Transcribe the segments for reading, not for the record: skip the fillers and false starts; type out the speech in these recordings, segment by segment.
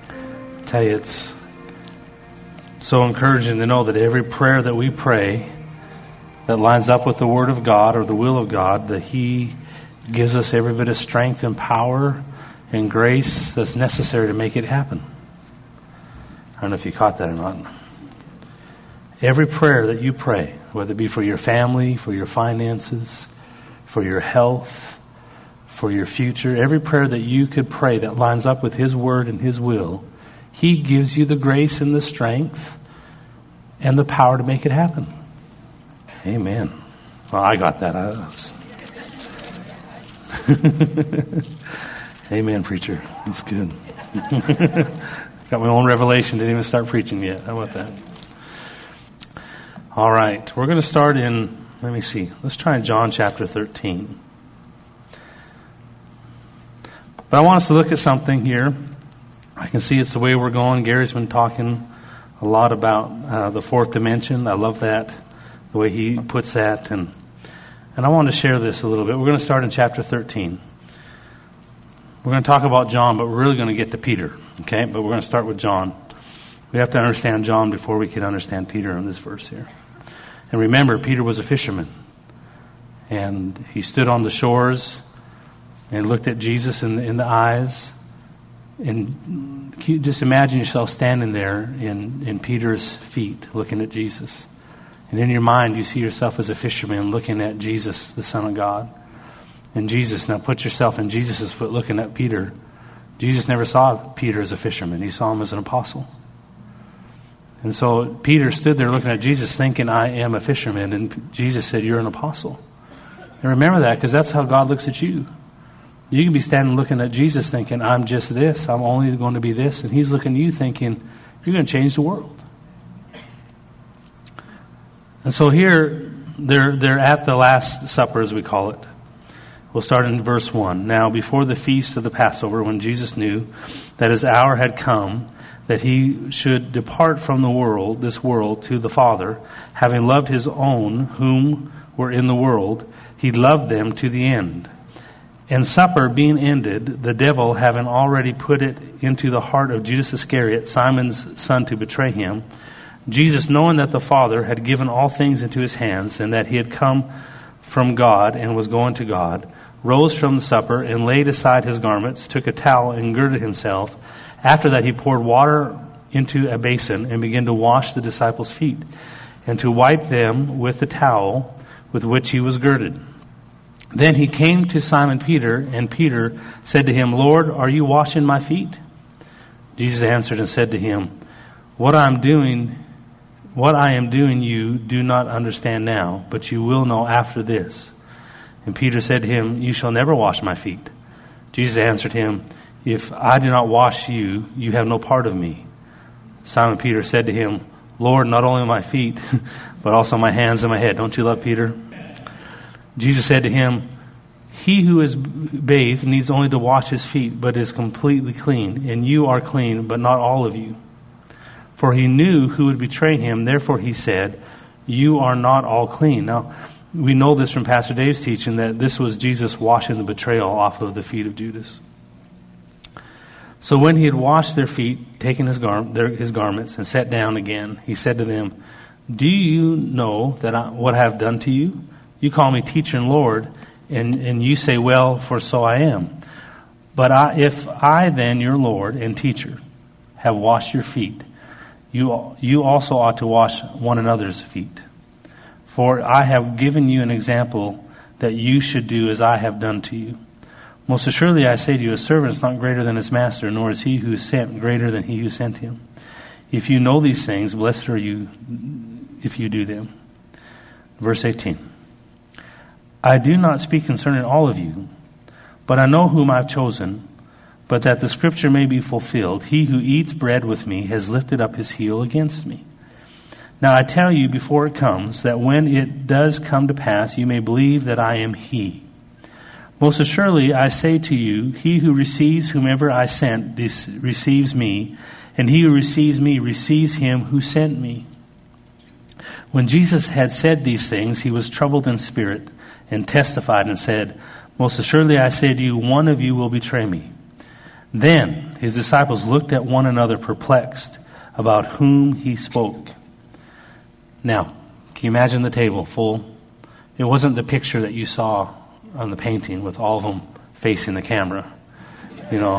I tell you, it's so encouraging to know that every prayer that we pray that lines up with the Word of God or the will of God, that He gives us every bit of strength and power and grace that's necessary to make it happen. I don't know if you caught that or not. Every prayer that you pray, whether it be for your family, for your finances, for your health, for your future, every prayer that you could pray that lines up with His Word and His will, He gives you the grace and the strength and the power to make it happen. Amen. Well, I got that. Amen, preacher. That's good. Got my own revelation. Didn't even start preaching yet. How about that? All right. We're going to start in, let me see. Let's try John chapter 13. But I want us to look at something here. I can see it's the way we're going. Gary's been talking a lot about the fourth dimension. I love that, the way he puts that. And I want to share this a little bit. We're going to start in chapter 13. We're going to talk about John, but we're really going to get to Peter. Okay? But we're going to start with John. We have to understand John before we can understand Peter in this verse here. And remember, Peter was a fisherman. And he stood on the shores and looked at Jesus in the eyes. And just imagine yourself standing there in Peter's feet looking at Jesus. And in your mind, you see yourself as a fisherman looking at Jesus, the Son of God. And Jesus, now put yourself in Jesus' foot looking at Peter. Jesus never saw Peter as a fisherman. He saw him as an apostle. And so Peter stood there looking at Jesus thinking, I am a fisherman. And Jesus said, you're an apostle. And remember that, because that's how God looks at you. You can be standing looking at Jesus thinking, I'm just this. I'm only going to be this. And He's looking at you thinking, you're going to change the world. And so here, they're at the Last Supper, as we call it. We'll start in verse 1. Now, before the feast of the Passover, when Jesus knew that His hour had come, that He should depart from the world, this world, to the Father, having loved His own whom were in the world, He loved them to the end. And supper being ended, the devil having already put it into the heart of Judas Iscariot, Simon's son, to betray Him, Jesus, knowing that the Father had given all things into His hands, and that He had come from God and was going to God, rose from the supper and laid aside His garments, took a towel and girded Himself. After that He poured water into a basin and began to wash the disciples' feet and to wipe them with the towel with which He was girded. Then He came to Simon Peter, and Peter said to Him, Lord, are you washing my feet? Jesus answered and said to him, What I am doing you do not understand now, but you will know after this. And Peter said to Him, You shall never wash my feet. Jesus answered him, If I do not wash you, you have no part of me. Simon Peter said to Him, Lord, not only my feet, but also my hands and my head. Don't you love Peter? Jesus said to him, He who is bathed needs only to wash his feet, but is completely clean. And you are clean, but not all of you. For He knew who would betray Him. Therefore He said, You are not all clean. Now, we know this from Pastor Dave's teaching, that this was Jesus washing the betrayal off of the feet of Judas. So when He had washed their feet, taken His garments, and sat down again, He said to them, Do you know what I have done to you? You call me teacher and Lord, and you say, Well, for so I am. But if I then, your Lord and teacher, have washed your feet, you also ought to wash one another's feet. For I have given you an example that you should do as I have done to you. Most assuredly I say to you, a servant is not greater than his master, nor is he who is sent greater than he who sent him. If you know these things, blessed are you if you do them. Verse 18. I do not speak concerning all of you, but I know whom I have chosen, but that the scripture may be fulfilled. He who eats bread with me has lifted up his heel against me. Now I tell you before it comes, that when it does come to pass, you may believe that I am He. Most assuredly I say to you, he who receives whomever I sent receives me, and he who receives me receives him who sent me. When Jesus had said these things, He was troubled in spirit, and testified and said, Most assuredly I say to you, one of you will betray me. Then his disciples looked at one another perplexed about whom he spoke. Now, can you imagine the table full? It wasn't the picture that you saw on the painting with all of them facing the camera. You know,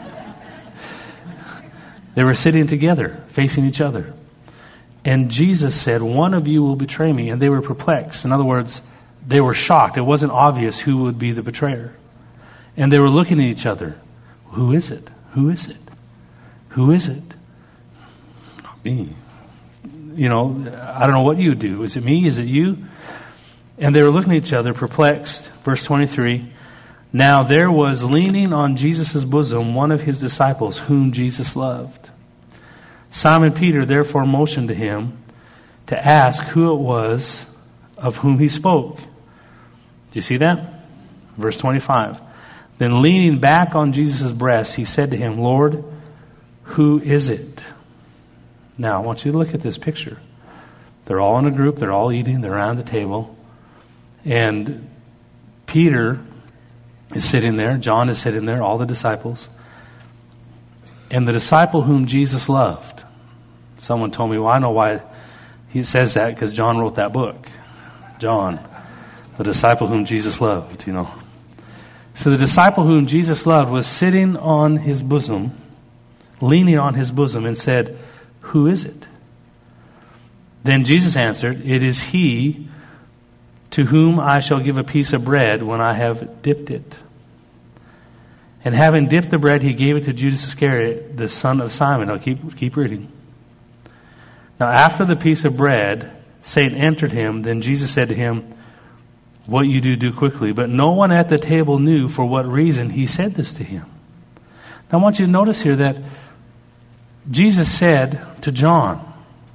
they were sitting together, facing each other. And Jesus said, one of you will betray me. And they were perplexed. In other words, they were shocked. It wasn't obvious who would be the betrayer. And they were looking at each other. Who is it? Who is it? Who is it? Not me. You know, I don't know what you do. Is it me? Is it you? And they were looking at each other, perplexed. Verse 23. Now there was leaning on Jesus' bosom one of his disciples whom Jesus loved. Simon Peter therefore motioned to him to ask who it was of whom he spoke. Do you see that? Verse 25. Then leaning back on Jesus' breast, he said to him, Lord, who is it? Now, I want you to look at this picture. They're all in a group. They're all eating. They're around the table. And Peter is sitting there. John is sitting there. All the disciples. And the disciple whom Jesus loved. Someone told me, well, I know why he says that, because John wrote that book. John, the disciple whom Jesus loved, you know. So the disciple whom Jesus loved was sitting on his bosom, leaning on his bosom, and said, who is it? Then Jesus answered, it is he to whom I shall give a piece of bread when I have dipped it. And having dipped the bread, he gave it to Judas Iscariot, the son of Simon. I'll keep reading. Now after the piece of bread, Satan entered him. Then Jesus said to him, what you do quickly. But no one at the table knew for what reason he said this to him. Now I want you to notice here that Jesus said to John,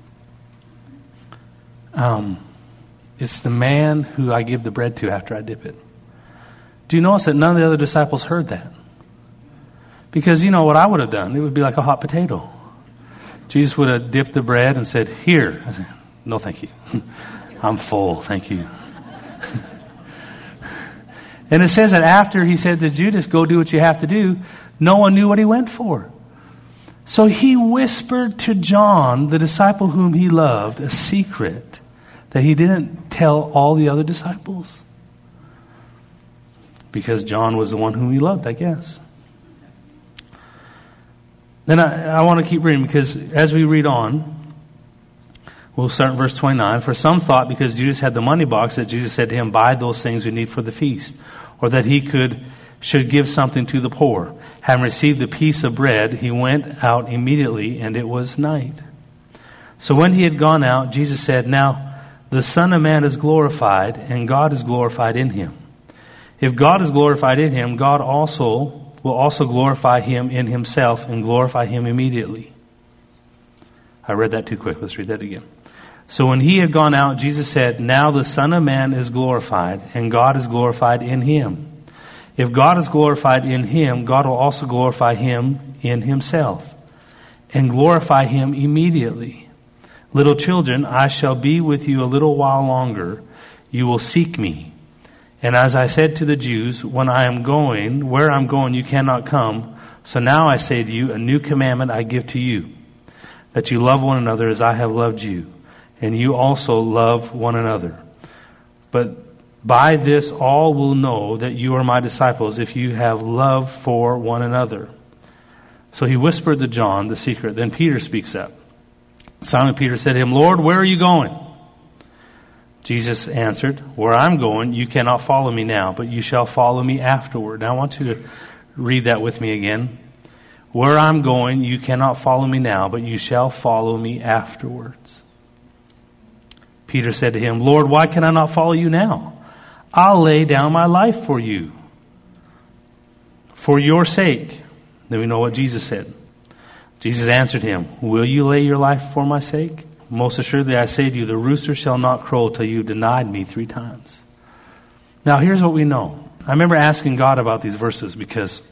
it's the man who I give the bread to after I dip it. Do you notice that none of the other disciples heard that? Because you know what I would have done? It would be like a hot potato. Jesus would have dipped the bread and said, here. I said, no, thank you. I'm full, thank you. And it says that after he said to Judas, go do what you have to do, no one knew what he went for. So he whispered to John, the disciple whom he loved, a secret that he didn't tell all the other disciples. Because John was the one whom he loved, I guess. Then I want to keep reading, because as we read on, we'll start in verse 29. For some thought, because Judas had the money box, that Jesus said to him, buy those things we need for the feast, or that he should give something to the poor. Having received the piece of bread, he went out immediately, and it was night. So when he had gone out, Jesus said, now the Son of Man is glorified, and God is glorified in him. If God is glorified in him, God also will also glorify him in himself and glorify him immediately. I read that too quick. Let's read that again. So when he had gone out, Jesus said, now the Son of Man is glorified, and God is glorified in him. If God is glorified in him, God will also glorify him in himself and glorify him immediately. Little children, I shall be with you a little while longer. You will seek me. And as I said to the Jews, where I'm going, you cannot come. So now I say to you, a new commandment I give to you, that you love one another as I have loved you, and you also love one another. But by this all will know that you are my disciples, if you have love for one another. So he whispered to John the secret. Then Peter speaks up. Simon Peter said to him, Lord, where are you going? Jesus answered, where I'm going, you cannot follow me now, but you shall follow me afterward. Now I want you to read that with me again. Where I'm going, you cannot follow me now, but you shall follow me afterwards. Peter said to him, Lord, why can I not follow you now? I'll lay down my life for you. For your sake. Then we know what Jesus said. Jesus answered him, will you lay your life for my sake? Most assuredly I say to you, the rooster shall not crow till you've denied me 3 times. Now here's what we know. I remember asking God about these verses because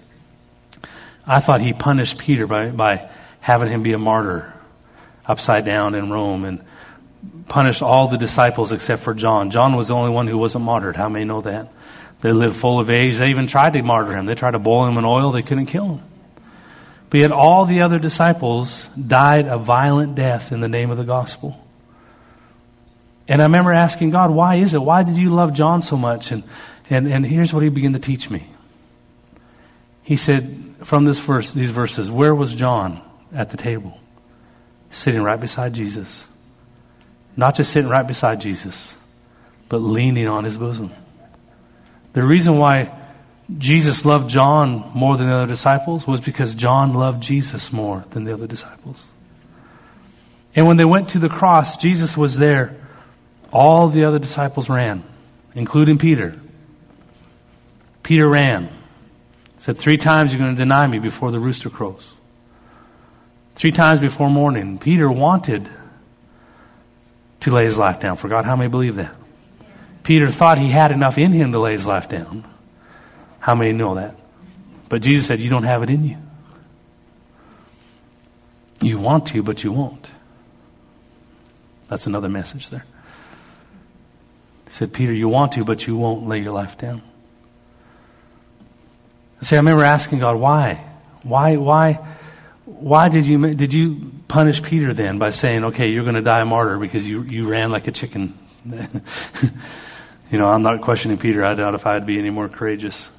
I thought he punished Peter by having him be a martyr upside down in Rome, and punished all the disciples except for John. John was the only one who wasn't martyred. How many know that? They lived full of age. They even tried to martyr him. They tried to boil him in oil. They couldn't kill him. But yet all the other disciples died a violent death in the name of the gospel. And I remember asking God, why is it? Why did you love John so much? And here's what he began to teach me. He said, from these verses, where was John at the table? Sitting right beside Jesus. Not just sitting right beside Jesus, but leaning on his bosom. The reason why Jesus loved John more than the other disciples was because John loved Jesus more than the other disciples. And when they went to the cross, Jesus was there. All the other disciples ran, including Peter. Peter ran. Said, 3 times you're going to deny me before the rooster crows. 3 times before morning. Peter wanted to lay his life down. For God, how many believe that? Peter thought he had enough in him to lay his life down. How many know that? But Jesus said, you don't have it in you. You want to, but you won't. That's another message there. He said, Peter, you want to, but you won't lay your life down. See, I remember asking God, why? Why did you punish Peter then by saying, okay, you're going to die a martyr because you ran like a chicken? I'm not questioning Peter. I doubt if I'd be any more courageous.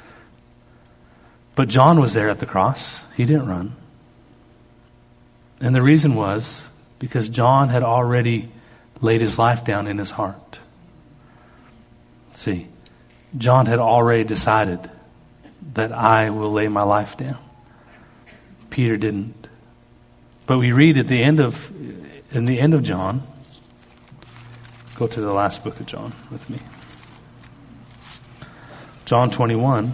But John was there at the cross. He didn't run. And the reason was because John had already laid his life down in his heart. See, John had already decided that I will lay my life down. Peter didn't. But we read in the end of John, go to the last book of John with me. John 21.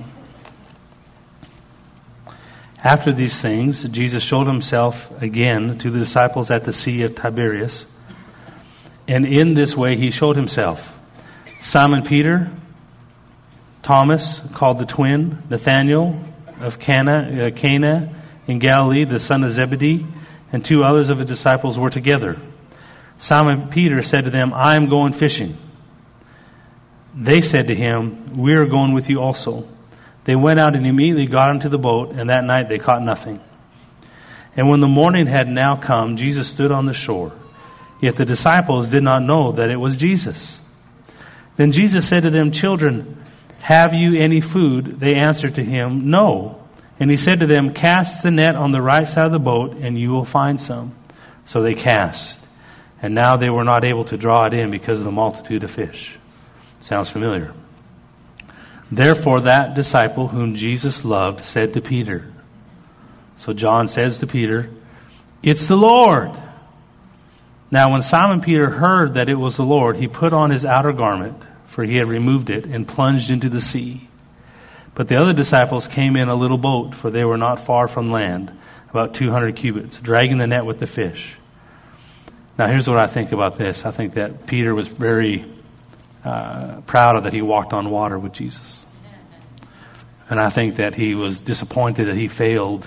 After these things, Jesus showed himself again to the disciples at the Sea of Tiberias. And in this way he showed himself. Simon Peter, Thomas, called the twin, Nathanael of Cana in Galilee, the son of Zebedee, and 2 others of his disciples were together. Simon Peter said to them, I am going fishing. They said to him, we are going with you also. They went out and immediately got into the boat, and that night they caught nothing. And when the morning had now come, Jesus stood on the shore. Yet the disciples did not know that it was Jesus. Then Jesus said to them, children, have you any food? They answered to him, no. And he said to them, cast the net on the right side of the boat, and you will find some. So they cast. And now they were not able to draw it in because of the multitude of fish. Sounds familiar. Therefore that disciple whom Jesus loved said to Peter. So John says to Peter, it's the Lord. Now when Simon Peter heard that it was the Lord, he put on his outer garment, for he had removed it, and plunged into the sea. But the other disciples came in a little boat, for they were not far from land, about 200 cubits, dragging the net with the fish. Now here's what I think about this. I think that Peter was very proud of that he walked on water with Jesus. And I think that he was disappointed that he failed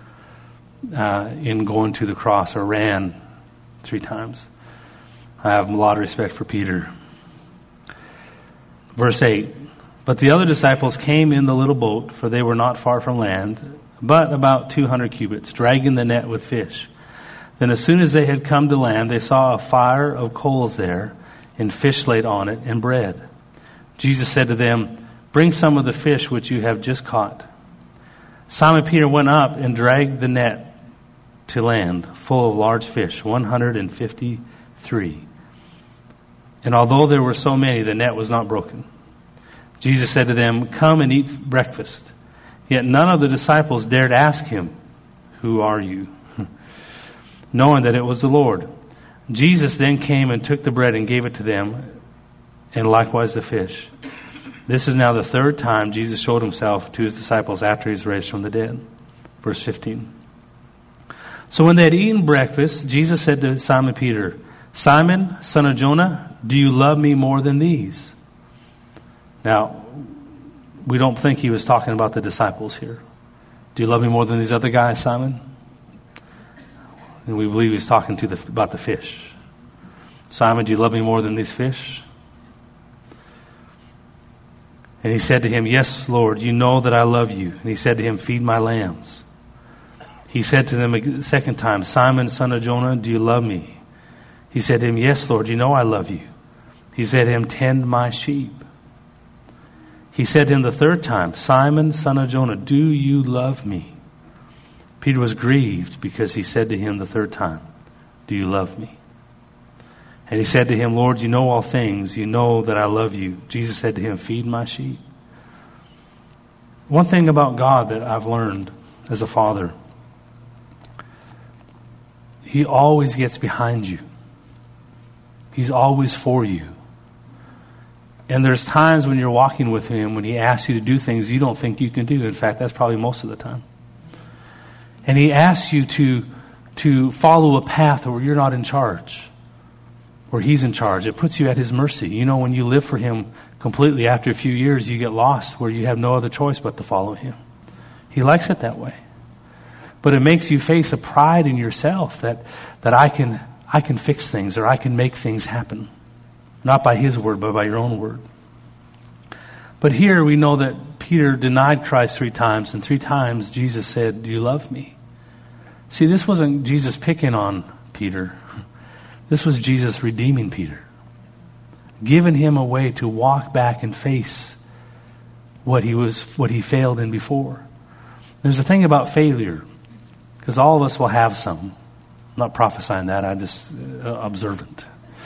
in going to the cross, or ran 3 times. I have a lot of respect for Peter. Verse 8, but the other disciples came in the little boat, for they were not far from land, but about 200 cubits, dragging the net with fish. Then as soon as they had come to land, they saw a fire of coals there, and fish laid on it, and bread. Jesus said to them, bring some of the fish which you have just caught. Simon Peter went up and dragged the net to land, full of large fish, 153. And although there were so many, the net was not broken. Jesus said to them, come and eat breakfast. Yet none of the disciples dared ask him, who are you? Knowing that it was the Lord. Jesus then came and took the bread and gave it to them, and likewise the fish. This is now the 3rd time Jesus showed himself to his disciples after he was raised from the dead. Verse 15. So when they had eaten breakfast, Jesus said to Simon Peter, Simon, son of Jonah, do you love me more than these? Now, we don't think he was talking about the disciples here. Do you love me more than these other guys, Simon? And we believe he's talking about the fish. Simon, do you love me more than these fish? And he said to him, yes, Lord, you know that I love you. And he said to him, feed my lambs. He said to them a second time, Simon, son of Jonah, do you love me? He said to him, yes, Lord, you know I love you. He said to him, tend my sheep. He said to him the third time, Simon, son of Jonah, do you love me? Peter was grieved because he said to him the third time, do you love me? And he said to him, Lord, you know all things. You know that I love you. Jesus said to him, feed my sheep. One thing about God that I've learned as a father, He always gets behind you. He's always for you. And there's times when you're walking with Him, when He asks you to do things you don't think you can do. In fact, that's probably most of the time. And He asks you to follow a path where you're not in charge, where He's in charge. It puts you at His mercy. You know, when you live for Him completely, after a few years, you get lost where you have no other choice but to follow Him. He likes it that way. But it makes you face a pride in yourself that I can fix things or I can make things happen. Not by His word, but by your own word. But here we know that Peter denied Christ 3 times, and 3 times Jesus said, do you love me? See, this wasn't Jesus picking on Peter. This was Jesus redeeming Peter. Giving him a way to walk back and face what he failed in before. There's a thing about failure, because all of us will have some. I'm not prophesying that, I'm just observant.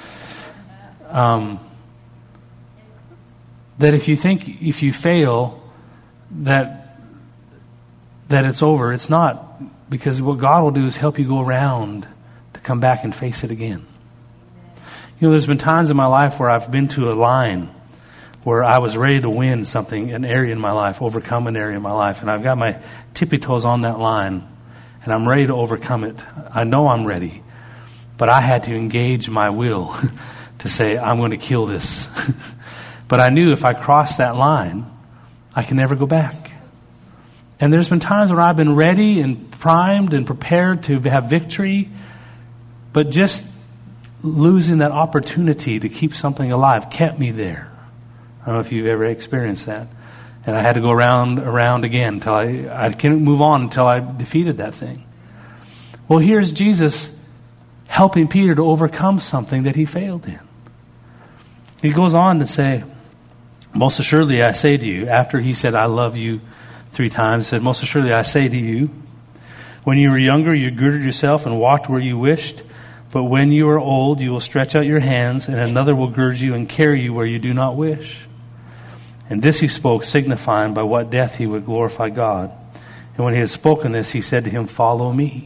That if you fail, that it's over. It's not, because what God will do is help you go around to come back and face it again. You know, there's been times in my life where I've been to a line where I was ready to win something, an area in my life, overcome an area in my life, and I've got my tippy toes on that line, and I'm ready to overcome it. I know I'm ready, but I had to engage my will to say, I'm going to kill this. But I knew if I crossed that line, I can never go back. And there's been times where I've been ready and primed and prepared to have victory, but just losing that opportunity to keep something alive kept me there. I don't know if you've ever experienced that. And I had to go around again until I couldn't move on until I defeated that thing. Well, here's Jesus helping Peter to overcome something that he failed in. He goes on to say, most assuredly I say to you, after he said, I love you 3 times, he said, most assuredly I say to you, when you were younger, you girded yourself and walked where you wished. But when you are old, you will stretch out your hands, and another will gird you and carry you where you do not wish. And this he spoke, signifying by what death he would glorify God. And when he had spoken this, he said to him, follow me.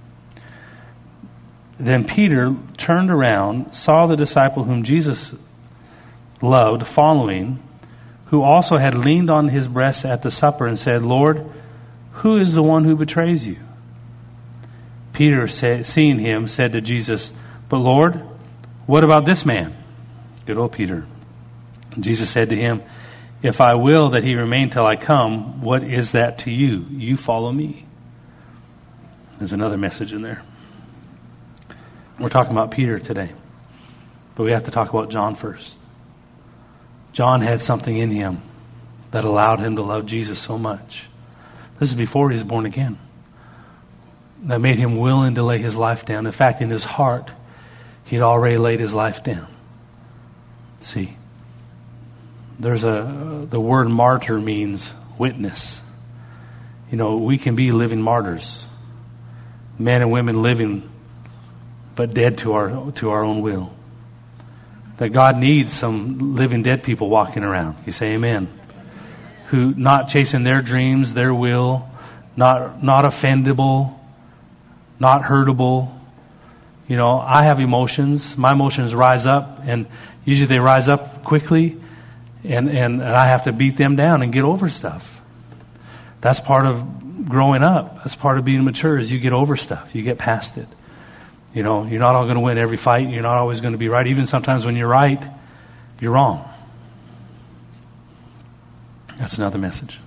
Then Peter turned around, saw the disciple whom Jesus loved following, who also had leaned on his breast at the supper, and said, Lord, who is the one who betrays you? Peter, seeing him, said to Jesus, but Lord, what about this man? Good old Peter. Jesus said to him, if I will that he remain till I come, what is that to you? You follow me. There's another message in there. We're talking about Peter today, but we have to talk about John first. John had something in him that allowed him to love Jesus so much. This is before he was born again. That made him willing to lay his life down. In fact, in his heart, he had already laid his life down. See, the word martyr means witness. You know, we can be living martyrs. Men and women living, but dead to our own will. That God needs some living dead people walking around. You say amen. Who not chasing their dreams, their will, not offendable, not hurtable. You know, I have emotions. My emotions rise up, and usually they rise up quickly, and I have to beat them down and get over stuff. That's part of growing up. That's part of being mature, is you get over stuff. You get past it. You know, you're not all going to win every fight. You're not always going to be right. Even sometimes when you're right, you're wrong. That's another message.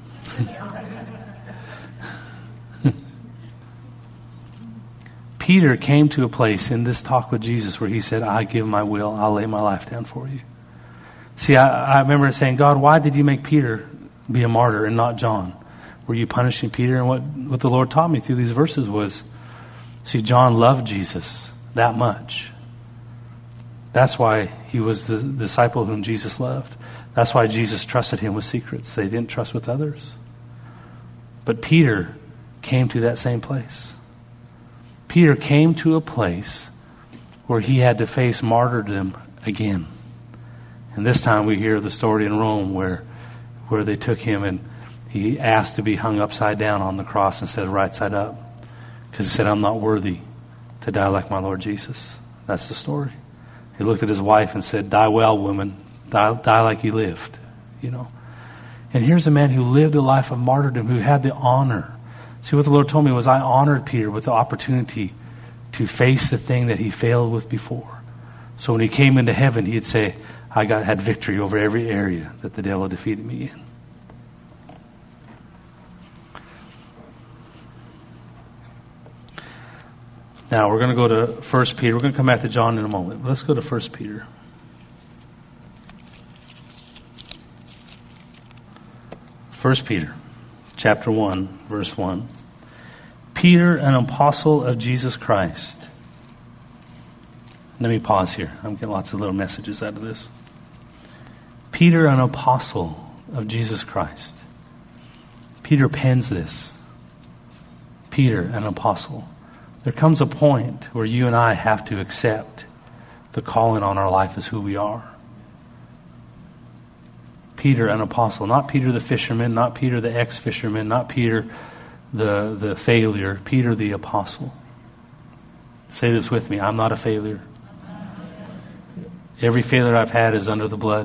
Peter came to a place in this talk with Jesus where he said, I give my will, I'll lay my life down for you. See, I remember saying, God, why did you make Peter be a martyr and not John? Were you punishing Peter? And what the Lord taught me through these verses was, see, John loved Jesus that much. That's why he was the disciple whom Jesus loved. That's why Jesus trusted him with secrets they didn't trust with others. But Peter came to that same place. Peter came to a place where he had to face martyrdom again. And this time we hear the story in Rome where they took him and he asked to be hung upside down on the cross instead of right side up. Because he said, I'm not worthy to die like my Lord Jesus. That's the story. He looked at his wife and said, die well, woman. Die like you lived. And here's a man who lived a life of martyrdom, who had the honor. See, what the Lord told me was I honored Peter with the opportunity to face the thing that he failed with before. So when he came into heaven, he'd say, I had victory over every area that the devil defeated me in. Now, we're going to go to 1 Peter. We're going to come back to John in a moment. But let's go to 1 Peter. 1 Peter, chapter 1, verse 1. Peter, an apostle of Jesus Christ. Let me pause here. I'm getting lots of little messages out of this. Peter, an apostle of Jesus Christ. Peter pens this. Peter, an apostle. There comes a point where you and I have to accept the calling on our life as who we are. Peter, an apostle. Not Peter the fisherman, not Peter the ex-fisherman, not Peter the failure. Peter the apostle. Say this with me. I'm not a failure. Every failure I've had is under the blood.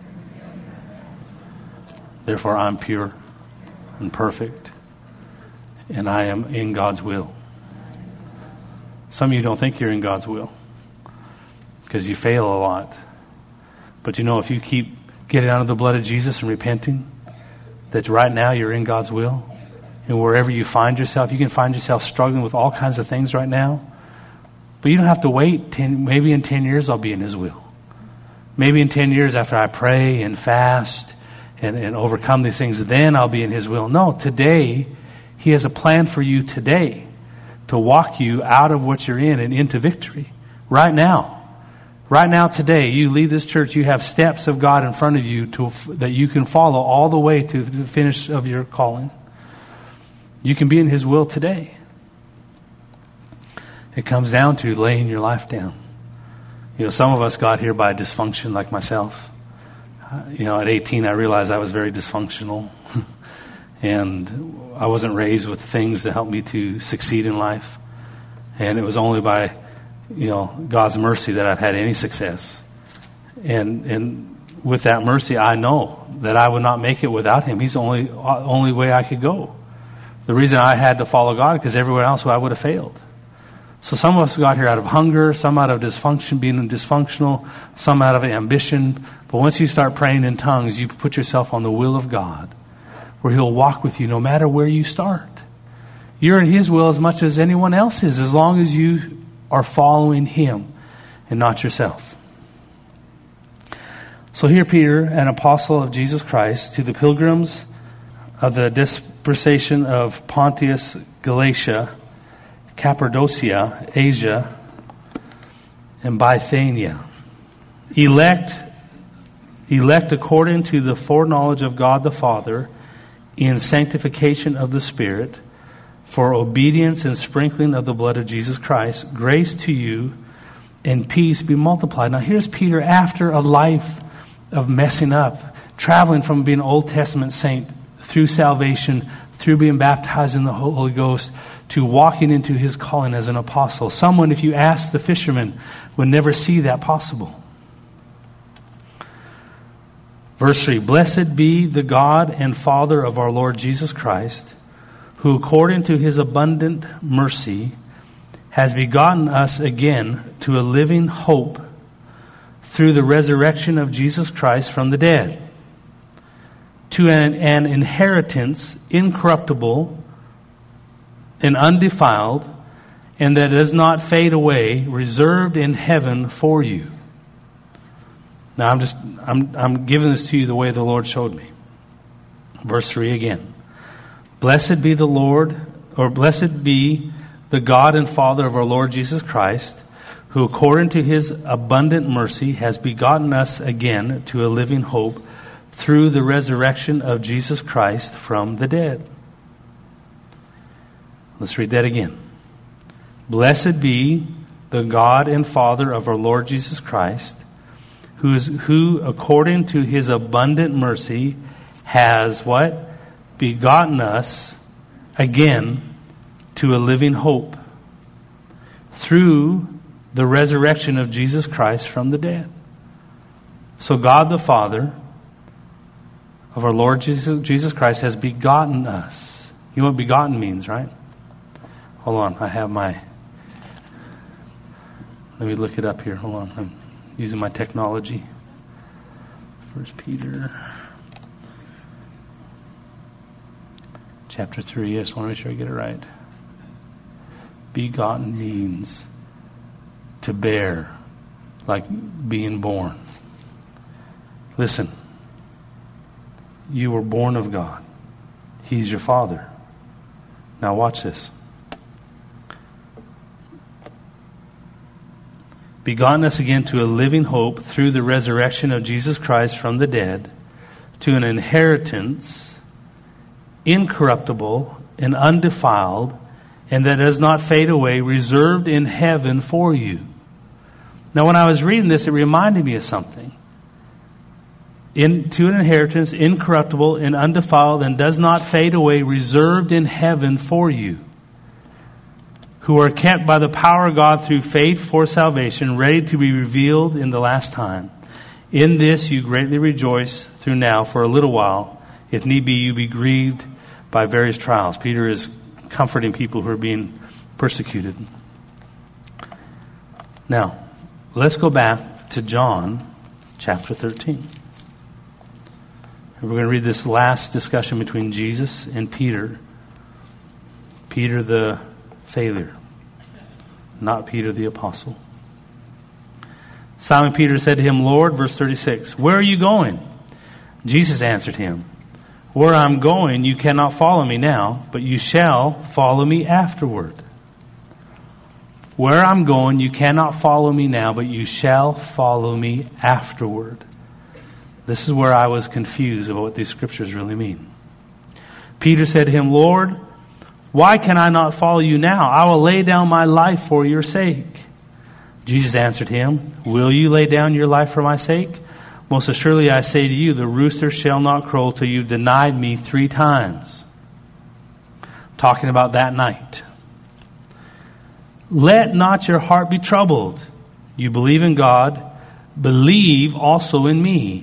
Therefore, I'm pure and perfect. And I am in God's will. Some of you don't think you're in God's will because you fail a lot. But if you keep getting out of the blood of Jesus and repenting, that right now you're in God's will. And wherever you find yourself, you can find yourself struggling with all kinds of things right now. But you don't have to wait. Maybe in 10 years I'll be in His will. Maybe in 10 years after I pray and fast and overcome these things, then I'll be in His will. No, today He has a plan for you today to walk you out of what you're in and into victory. Right now. Right now, today, you leave this church, you have steps of God in front of you that you can follow all the way to the finish of your calling. You can be in His will today. It comes down to laying your life down. Some of us got here by dysfunction like myself. At 18, I realized I was very dysfunctional. And I wasn't raised with things that helped me to succeed in life. And it was only by God's mercy that I've had any success. And with that mercy, I know that I would not make it without Him. He's the only way I could go. The reason I had to follow God, because everywhere else I would have failed. So some of us got here out of hunger, some out of dysfunction, being dysfunctional, some out of ambition. But once you start praying in tongues, you put yourself on the will of God, where He'll walk with you no matter where you start. You're in His will as much as anyone else is, as long as you are following Him and not yourself. So here Peter, an apostle of Jesus Christ, to the pilgrims of the dispersation of Pontus, Galatia, Cappadocia, Asia, and Bithynia, elect according to the foreknowledge of God the Father, in sanctification of the Spirit, for obedience and sprinkling of the blood of Jesus Christ, grace to you and peace be multiplied. Now here's Peter after a life of messing up, traveling from being an Old Testament saint through salvation, through being baptized in the Holy Ghost, to walking into his calling as an apostle. Someone, if you ask the fishermen, would never see that possible. Verse 3, blessed be the God and Father of our Lord Jesus Christ, who according to His abundant mercy has begotten us again to a living hope through the resurrection of Jesus Christ from the dead, to an inheritance incorruptible and undefiled, and that does not fade away, reserved in heaven for you. Now I'm giving this to you the way the Lord showed me. Verse 3 again. Blessed be the Lord, or blessed be the God and Father of our Lord Jesus Christ, who according to his abundant mercy has begotten us again to a living hope through the resurrection of Jesus Christ from the dead. Let's read that again. Blessed be the God and Father of our Lord Jesus Christ, who according to his abundant mercy has what? Begotten us again to a living hope through the resurrection of Jesus Christ from the dead. So God the Father of our Lord Jesus Christ has begotten us. You know what begotten means, right? Hold on, I have my... Let me look it up here. Hold on, I'm using my technology. 1 Peter chapter 3. I just want to make sure I get it right. Begotten means to bear, like being born. Listen, you were born of God. He's your Father. Now watch this. Begotten us again to a living hope through the resurrection of Jesus Christ from the dead, to an inheritance incorruptible and undefiled, and that does not fade away, reserved in heaven for you. Now when I was reading this, it reminded me of something. To an inheritance incorruptible and undefiled, and does not fade away, reserved in heaven for you, who are kept by the power of God through faith for salvation, ready to be revealed in the last time. In this you greatly rejoice through now for a little while. If need be, you be grieved by various trials. Peter is comforting people who are being persecuted. Now, let's go back to John chapter 13. We're going to read this last discussion between Jesus and Peter. Peter the failure, not Peter the apostle. Simon Peter said to him, Lord, verse 36, where are you going? Jesus answered him, where I'm going, you cannot follow me now, but you shall follow me afterward. Where I'm going, you cannot follow me now, but you shall follow me afterward. This is where I was confused about what these scriptures really mean. Peter said to him, Lord, why can I not follow you now? I will lay down my life for your sake. Jesus answered him, will you lay down your life for my sake? Most assuredly I say to you, the rooster shall not crow till you've denied me 3 times. Talking about that night. Let not your heart be troubled. You believe in God, believe also in me.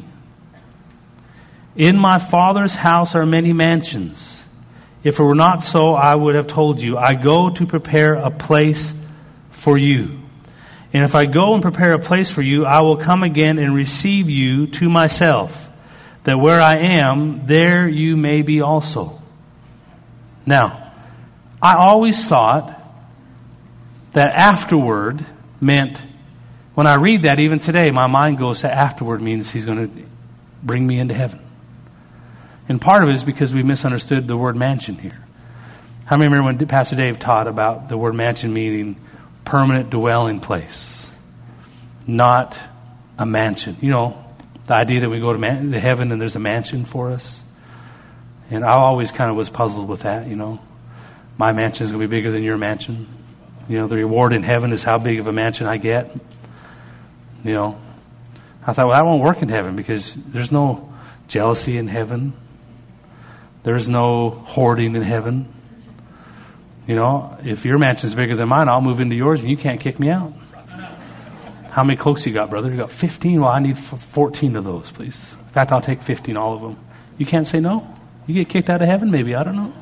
In my Father's house are many mansions. If it were not so, I would have told you. I go to prepare a place for you. And if I go and prepare a place for you, I will come again and receive you to myself, that where I am, there you may be also. Now, I always thought that afterward meant, when I read that even today, my mind goes to afterward means he's going to bring me into heaven. And part of it is because we misunderstood the word mansion here. How many remember when Pastor Dave taught about the word mansion meaning permanent dwelling place, not a mansion? You know, the idea that we go to heaven and there's a mansion for us. And I always kind of was puzzled with that, you know. My mansion is going to be bigger than your mansion. You know, the reward in heaven is how big of a mansion I get. You know, I thought, well, that won't work in heaven because there's no jealousy in heaven. There's no hoarding in heaven. You know, if your mansion's bigger than mine, I'll move into yours and you can't kick me out. How many cloaks you got, brother? You got 15? Well, I need 14 of those, please. In fact, I'll take 15, all of them. You can't say no? You get kicked out of heaven, maybe. I don't know.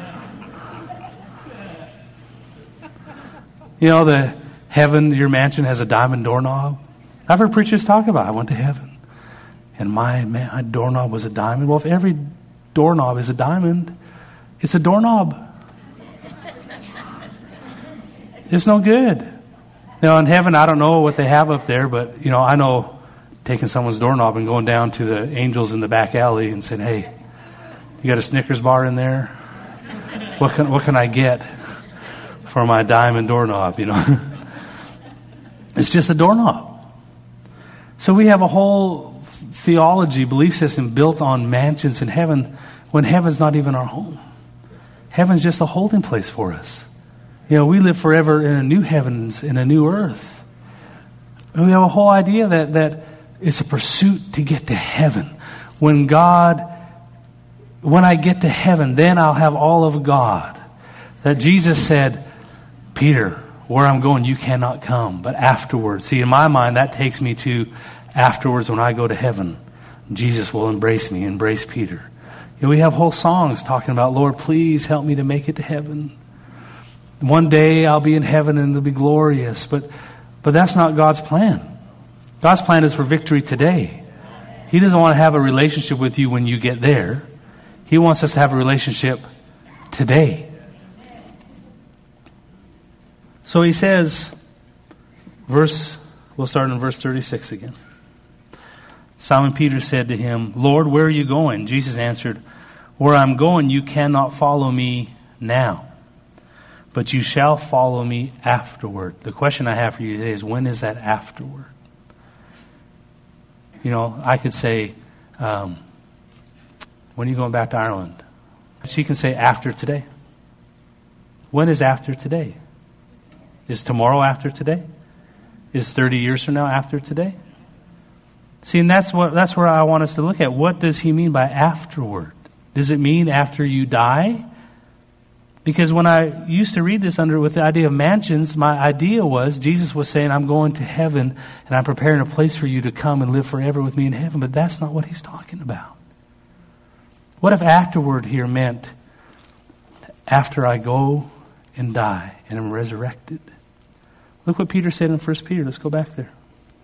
You know, the heaven, your mansion has a diamond doorknob. I've heard preachers talk about it. I went to heaven and my doorknob was a diamond. Well, if every doorknob is a diamond, it's a doorknob. It's no good. Now in heaven, I don't know what they have up there, but you know, I know taking someone's doorknob and going down to the angels in the back alley and saying, hey, you got a Snickers bar in there? What can I get for my diamond doorknob, It's just a doorknob. So we have a whole theology, belief system built on mansions in heaven when heaven's not even our home. Heaven's just a holding place for us. We live forever in a new heavens, in a new earth. And we have a whole idea that it's a pursuit to get to heaven. When I get to heaven, then I'll have all of God. That Jesus said, Peter, where I'm going, you cannot come, but afterwards. See, in my mind, that takes me to afterwards when I go to heaven. Jesus will embrace me, embrace Peter. We have whole songs talking about, Lord, please help me to make it to heaven. One day I'll be in heaven and it'll be glorious. But that's not God's plan. God's plan is for victory today. He doesn't want to have a relationship with you when you get there. He wants us to have a relationship today. So he says, we'll start in verse 36 again. Simon Peter said to him, Lord, where are you going? Jesus answered, where I'm going, you cannot follow me now, but you shall follow me afterward. The question I have for you today is, when is that afterward? I could say, when are you going back to Ireland? She can say, after today. When is after today? Is tomorrow after today? Is 30 years from now after today? See, and that's where I want us to look at. What does he mean by afterward? Does it mean after you die? Because when I used to read this with the idea of mansions, my idea was Jesus was saying, I'm going to heaven and I'm preparing a place for you to come and live forever with me in heaven. But that's not what he's talking about. What if afterward here meant after I go and die and am resurrected? Look what Peter said in 1 Peter. Let's go back there.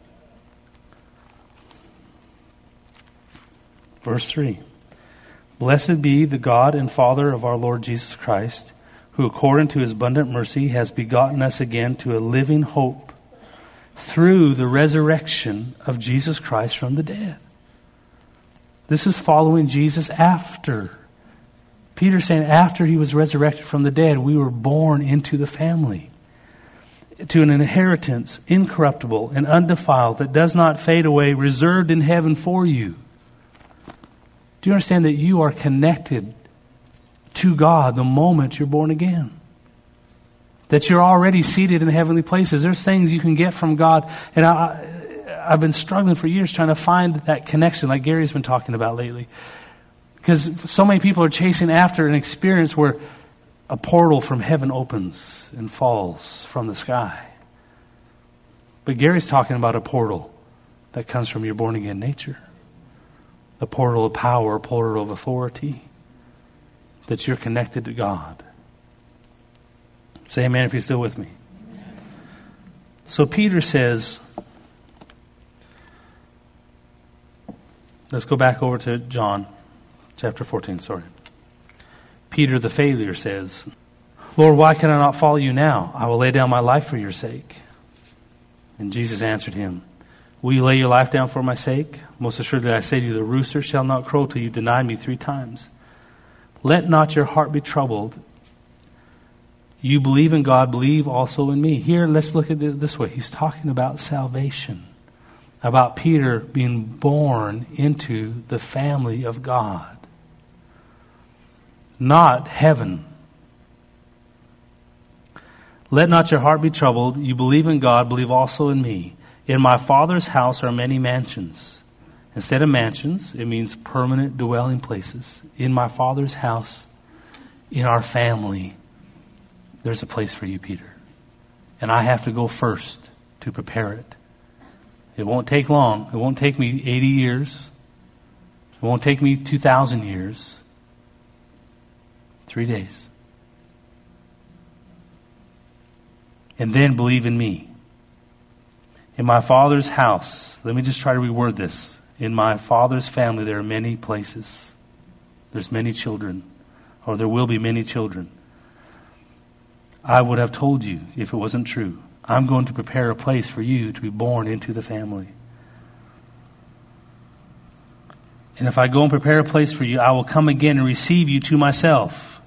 Verse 3. Blessed be the God and Father of our Lord Jesus Christ, who according to his abundant mercy has begotten us again to a living hope through the resurrection of Jesus Christ from the dead. This is following Jesus after. Peter's saying after he was resurrected from the dead, we were born into the family, to an inheritance incorruptible and undefiled that does not fade away, reserved in heaven for you. Do you understand that you are connected to God the moment you're born again? That you're already seated in heavenly places. There's things you can get from God. And I've been struggling for years trying to find that connection like Gary's been talking about lately. Because so many people are chasing after an experience where a portal from heaven opens and falls from the sky. But Gary's talking about a portal that comes from your born again nature. A portal of power, a portal of authority. That you're connected to God. Say amen if you're still with me. Amen. So Peter says, let's go back over to John chapter 14, Peter the failure says, Lord, why can I not follow you now? I will lay down my life for your sake. And Jesus answered him, will you lay your life down for my sake? Most assuredly I say to you, the rooster shall not crow till you deny me 3 times. Let not your heart be troubled. You believe in God, believe also in me. Here, let's look at it this way. He's talking about salvation. About Peter being born into the family of God. Not heaven. Let not your heart be troubled. You believe in God, believe also in me. In my Father's house are many mansions. Instead of mansions, it means permanent dwelling places. In my Father's house, in our family, there's a place for you, Peter. And I have to go first to prepare it. It won't take long. It won't take me 80 years. It won't take me 2,000 years. 3 days. And then believe in me. In my Father's house, let me just try to reword this. In my Father's family, there are many places. There's many children, or there will be many children. I would have told you if it wasn't true. I'm going to prepare a place for you to be born into the family. And if I go and prepare a place for you, I will come again and receive you to myself.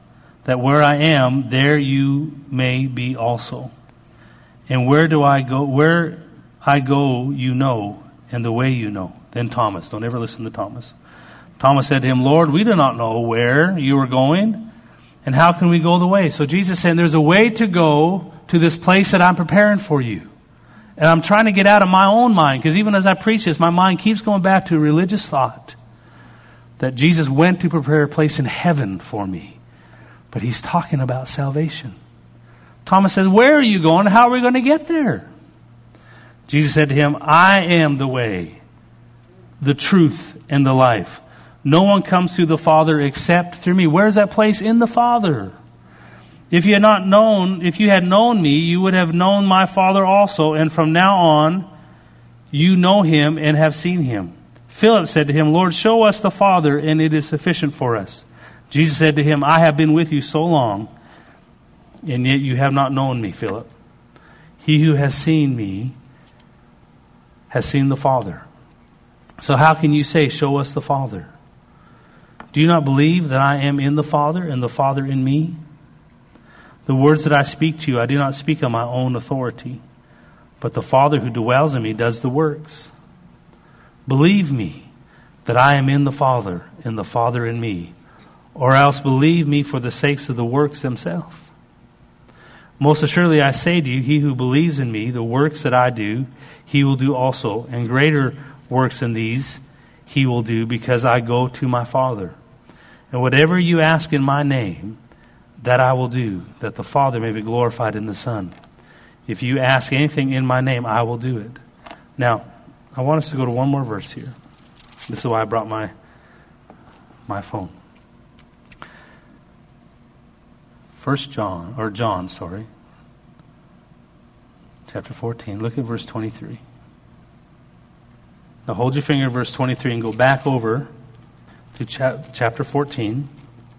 that where I am, there you may be also. And where I go, you know, and the way you know. Then Thomas, don't ever listen to Thomas. Thomas said to him, Lord, we do not know where you are going, and how can we go the way? So Jesus said, there's a way to go to this place that I'm preparing for you. And I'm trying to get out of my own mind, because even as I preach this, my mind keeps going back to religious thought that Jesus went to prepare a place in heaven for me. But he's talking about salvation. Thomas says, where are you going? How are we going to get there? Jesus said to him, I am the way, the truth, and the life. No one comes to the Father except through me. Where's that place? In the Father. If you had known me, you would have known my Father also, and from now on, you know him and have seen him. Philip said to him, Lord, show us the Father, and it is sufficient for us. Jesus said to him, I have been with you so long, and yet you have not known me, Philip. He who has seen me has seen the Father. So how can you say, show us the Father? Do you not believe that I am in the Father and the Father in me? The words that I speak to you, I do not speak on my own authority, but the Father who dwells in me does the works. Believe me that I am in the Father and the Father in me, or else believe me for the sakes of the works themselves. Most assuredly I say to you, he who believes in me, the works that I do, he will do also, and greater works than these he will do, because I go to my Father. And whatever you ask in my name, that I will do, that the Father may be glorified in the Son. If you ask anything in my name, I will do it. Now, I want us to go to one more verse here. This is why I brought my phone. John, chapter 14. Look at verse 23. Now hold your finger at verse 23 and go back over to chapter 14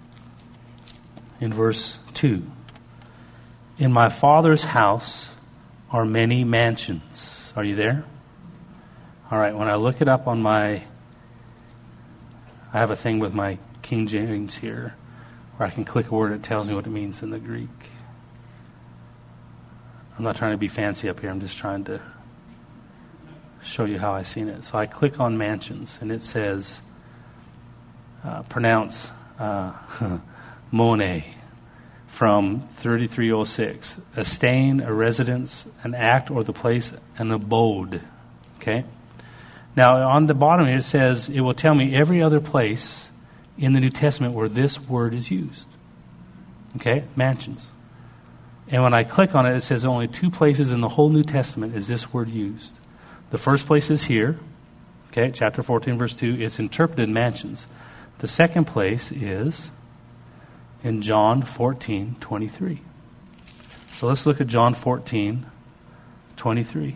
in verse 2. In my Father's house are many mansions. Are you there? All right, when I look it up on I have a thing with my King James here where I can click a word and it tells me what it means in the Greek. I'm not trying to be fancy up here. I'm just trying to show you how I've seen it. So I click on mansions, and it says, pronounce Mone from 3306. A stain, a residence, an act, or the place, an abode. Okay? Now, on the bottom here, it says, it will tell me every other place in the New Testament where this word is used. Okay? Mansions. And when I click on it, it says only 2 places in the whole New Testament is this word used. The first place is here. Okay? Chapter 14, verse 2. It's interpreted mansions. The second place is in John 14:23. So let's look at John 14:23.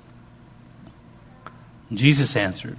Jesus answered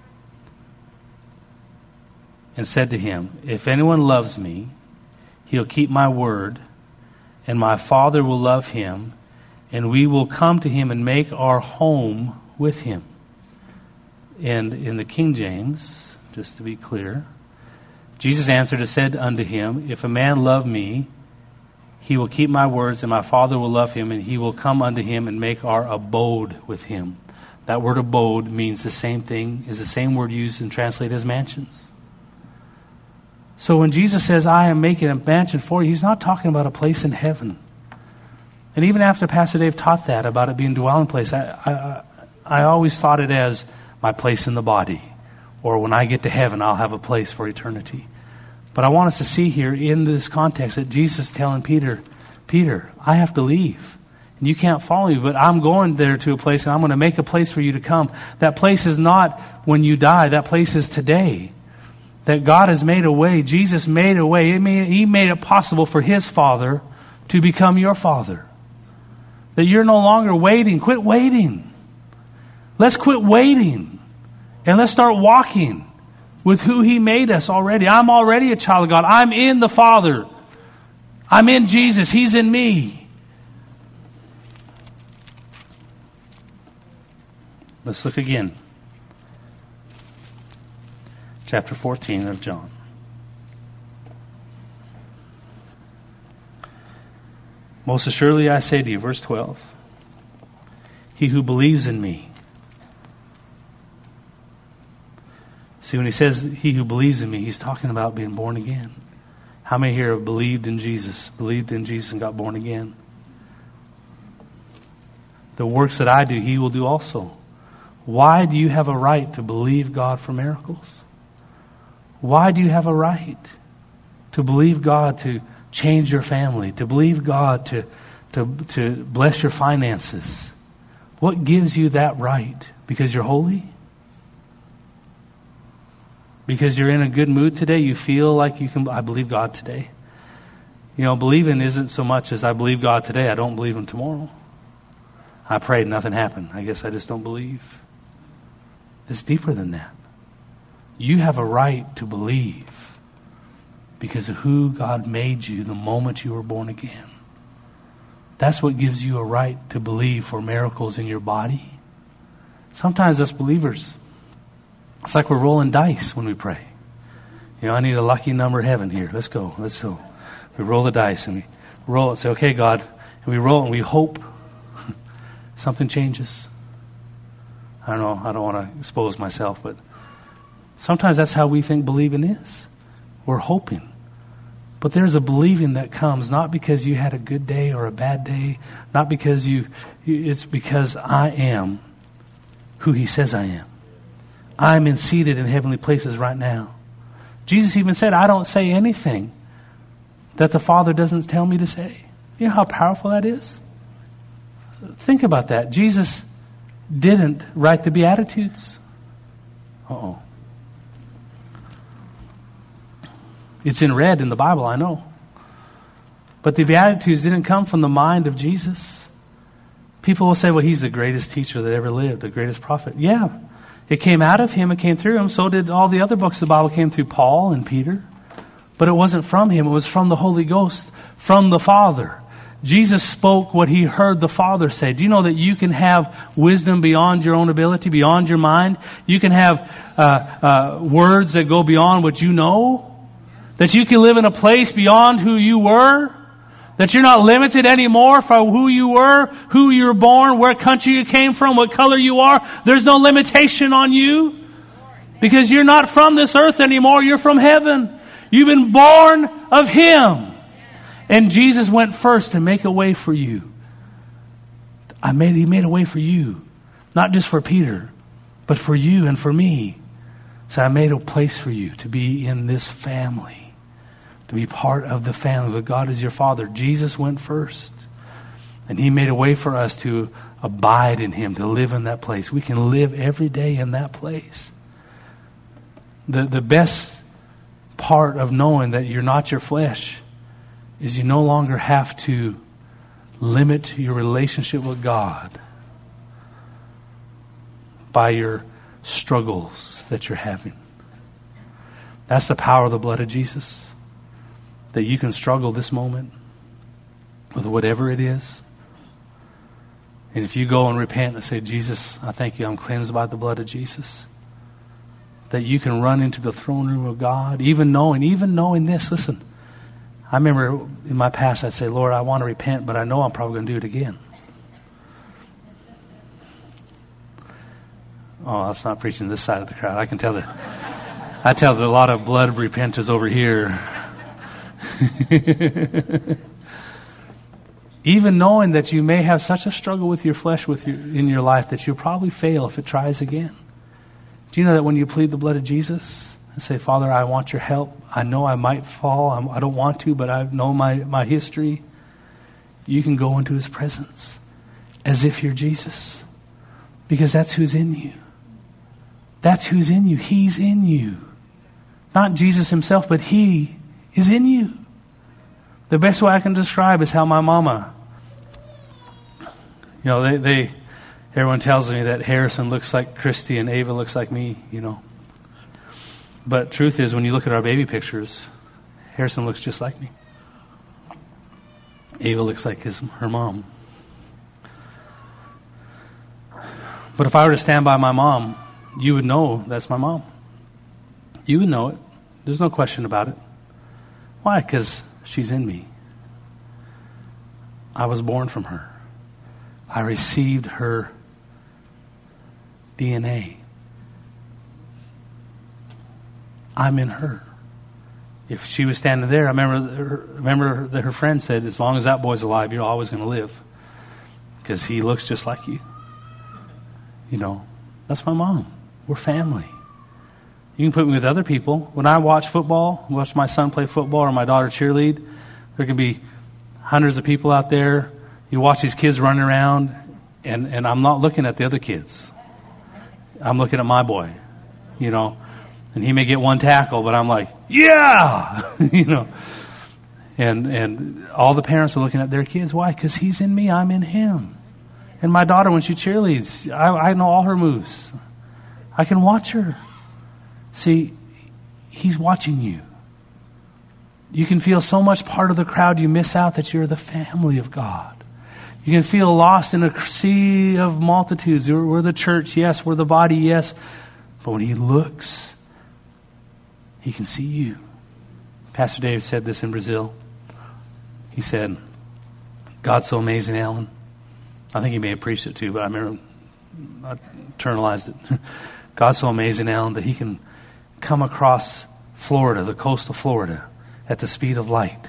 and said to him, if anyone loves me, he'll keep my word, and my Father will love him, and we will come to him and make our home with him. And in the King James, just to be clear, Jesus answered and said unto him, if a man love me, he will keep my words, and my Father will love him, and he will come unto him and make our abode with him. That word abode means the same thing, is the same word used and translated as mansions. So when Jesus says, I am making a mansion for you, he's not talking about a place in heaven. And even after Pastor Dave taught that about it being a dwelling place, I always thought it as my place in the body. Or when I get to heaven, I'll have a place for eternity. But I want us to see here in this context that Jesus is telling Peter, I have to leave. And you can't follow me, but I'm going there to a place, and I'm going to make a place for you to come. That place is not when you die. That place is today. That God has made a way. Jesus made a way. He made it possible for his Father to become your Father. That you're no longer waiting. Quit waiting. Let's quit waiting. And let's start walking with who he made us already. I'm already a child of God. I'm in the Father. I'm in Jesus. He's in me. Let's look again. Chapter 14 of John. Most assuredly I say to you, verse 12, he who believes in me. See, when he says he who believes in me, he's talking about being born again. How many here have believed in Jesus and got born again? The works that I do, he will do also. Why do you have a right to believe God for miracles? Why do you have a right to believe God to change your family, to believe God to bless your finances? What gives you that right? Because you're holy? Because you're in a good mood today? You feel like you can, I believe God today. You know, believing isn't so much as I believe God today, I don't believe Him tomorrow. I prayed, nothing happened. I guess I just don't believe. It's deeper than that. You have a right to believe because of who God made you the moment you were born again. That's what gives you a right to believe for miracles in your body. Sometimes us believers, it's like we're rolling dice when we pray. You know, I need a lucky number heaven here. Let's go. We roll the dice and we roll it and say, okay, God. And we roll and we hope something changes. I don't know. I don't want to expose myself, but sometimes that's how we think believing is. We're hoping. But there's a believing that comes not because you had a good day or a bad day, not because it's because I am who He says I am. I'm seated in heavenly places right now. Jesus even said, I don't say anything that the Father doesn't tell me to say. You know how powerful that is? Think about that. Jesus didn't write the Beatitudes. Uh-oh. It's in red in the Bible, I know. But the Beatitudes didn't come from the mind of Jesus. People will say, well, He's the greatest teacher that ever lived, the greatest prophet. Yeah, it came out of Him, it came through Him. So did all the other books of the Bible came through Paul and Peter. But it wasn't from Him, it was from the Holy Ghost, from the Father. Jesus spoke what He heard the Father say. Do you know that you can have wisdom beyond your own ability, beyond your mind? You can have words that go beyond what you know? That you can live in a place beyond who you were? That you're not limited anymore for who you were, who you were born, what country you came from, what color you are? There's no limitation on you. Because you're not from this earth anymore, you're from heaven. You've been born of Him. And Jesus went first to make a way for you. He made a way for you. Not just for Peter, but for you and for me. So I made a place for you to be in this family. To be part of the family. But God is your Father. Jesus went first. And He made a way for us to abide in Him, to live in that place. We can live every day in that place. The best part of knowing that you're not your flesh is you no longer have to limit your relationship with God by your struggles that you're having. That's the power of the blood of Jesus. That you can struggle this moment with whatever it is. And if you go and repent and say, Jesus, I thank you, I'm cleansed by the blood of Jesus. That you can run into the throne room of God, even knowing this. Listen, I remember in my past I'd say, Lord, I want to repent, but I know I'm probably going to do it again. Oh, that's not preaching this side of the crowd. I can tell that. I tell that a lot of blood repenters over here. Even knowing that you may have such a struggle with your flesh in your life that you'll probably fail if it tries again. Do you know that when you plead the blood of Jesus and say, Father, I want your help. I know I might fall. I don't want to, but I know my history. You can go into His presence as if you're Jesus. Because that's who's in you. That's who's in you. He's in you. Not Jesus Himself, but He is in you. The best way I can describe is how my mama, everyone tells me that Harrison looks like Christy and Ava looks like me, But truth is, when you look at our baby pictures, Harrison looks just like me. Ava looks like her mom. But if I were to stand by my mom, you would know that's my mom. You would know it. There's no question about it. Why? Because she's in me. I was born from her. I received her DNA. I'm in her. If she was standing there, I remember that her friend said, as long as that boy's alive, you're always going to live. Because he looks just like you. You know, that's my mom. We're family. You can put me with other people. When I watch football, watch my son play football or my daughter cheerlead, there can be hundreds of people out there. You watch these kids running around, and I'm not looking at the other kids. I'm looking at my boy, you know. And he may get one tackle, but I'm like, yeah! You know. And all the parents are looking at their kids. Why? Because he's in me, I'm in him. And my daughter, when she cheerleads, I know all her moves. I can watch her. See, he's watching you. You can feel so much part of the crowd you miss out that you're the family of God. You can feel lost in a sea of multitudes. We're the church, yes. We're the body, yes. But when he looks, he can see you. Pastor Dave said this in Brazil. He said, God's so amazing, Alan. I think he may have preached it too, but I remember I internalized it. God's so amazing, Alan, that he can come across Florida, the coast of Florida, at the speed of light.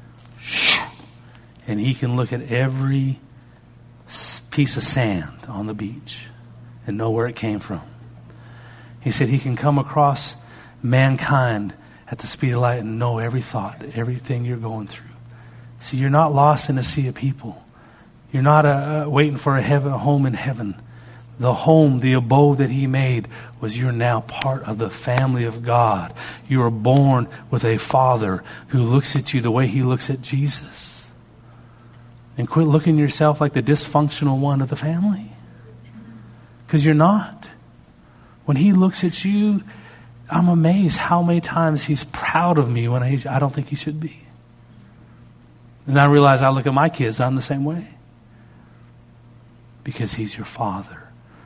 And he can look at every piece of sand on the beach and know where it came from. He said he can come across mankind at the speed of light and know every thought, everything you're going through. See, you're not lost in a sea of people. You're not waiting for a home in heaven. The home, the abode that he made was you're now part of the family of God. You are born with a Father who looks at you the way he looks at Jesus. And quit looking at yourself like the dysfunctional one of the family. Because you're not. When he looks at you, I'm amazed how many times he's proud of me when I don't think he should be. And I realize I look at my kids, I'm the same way. Because he's your Father.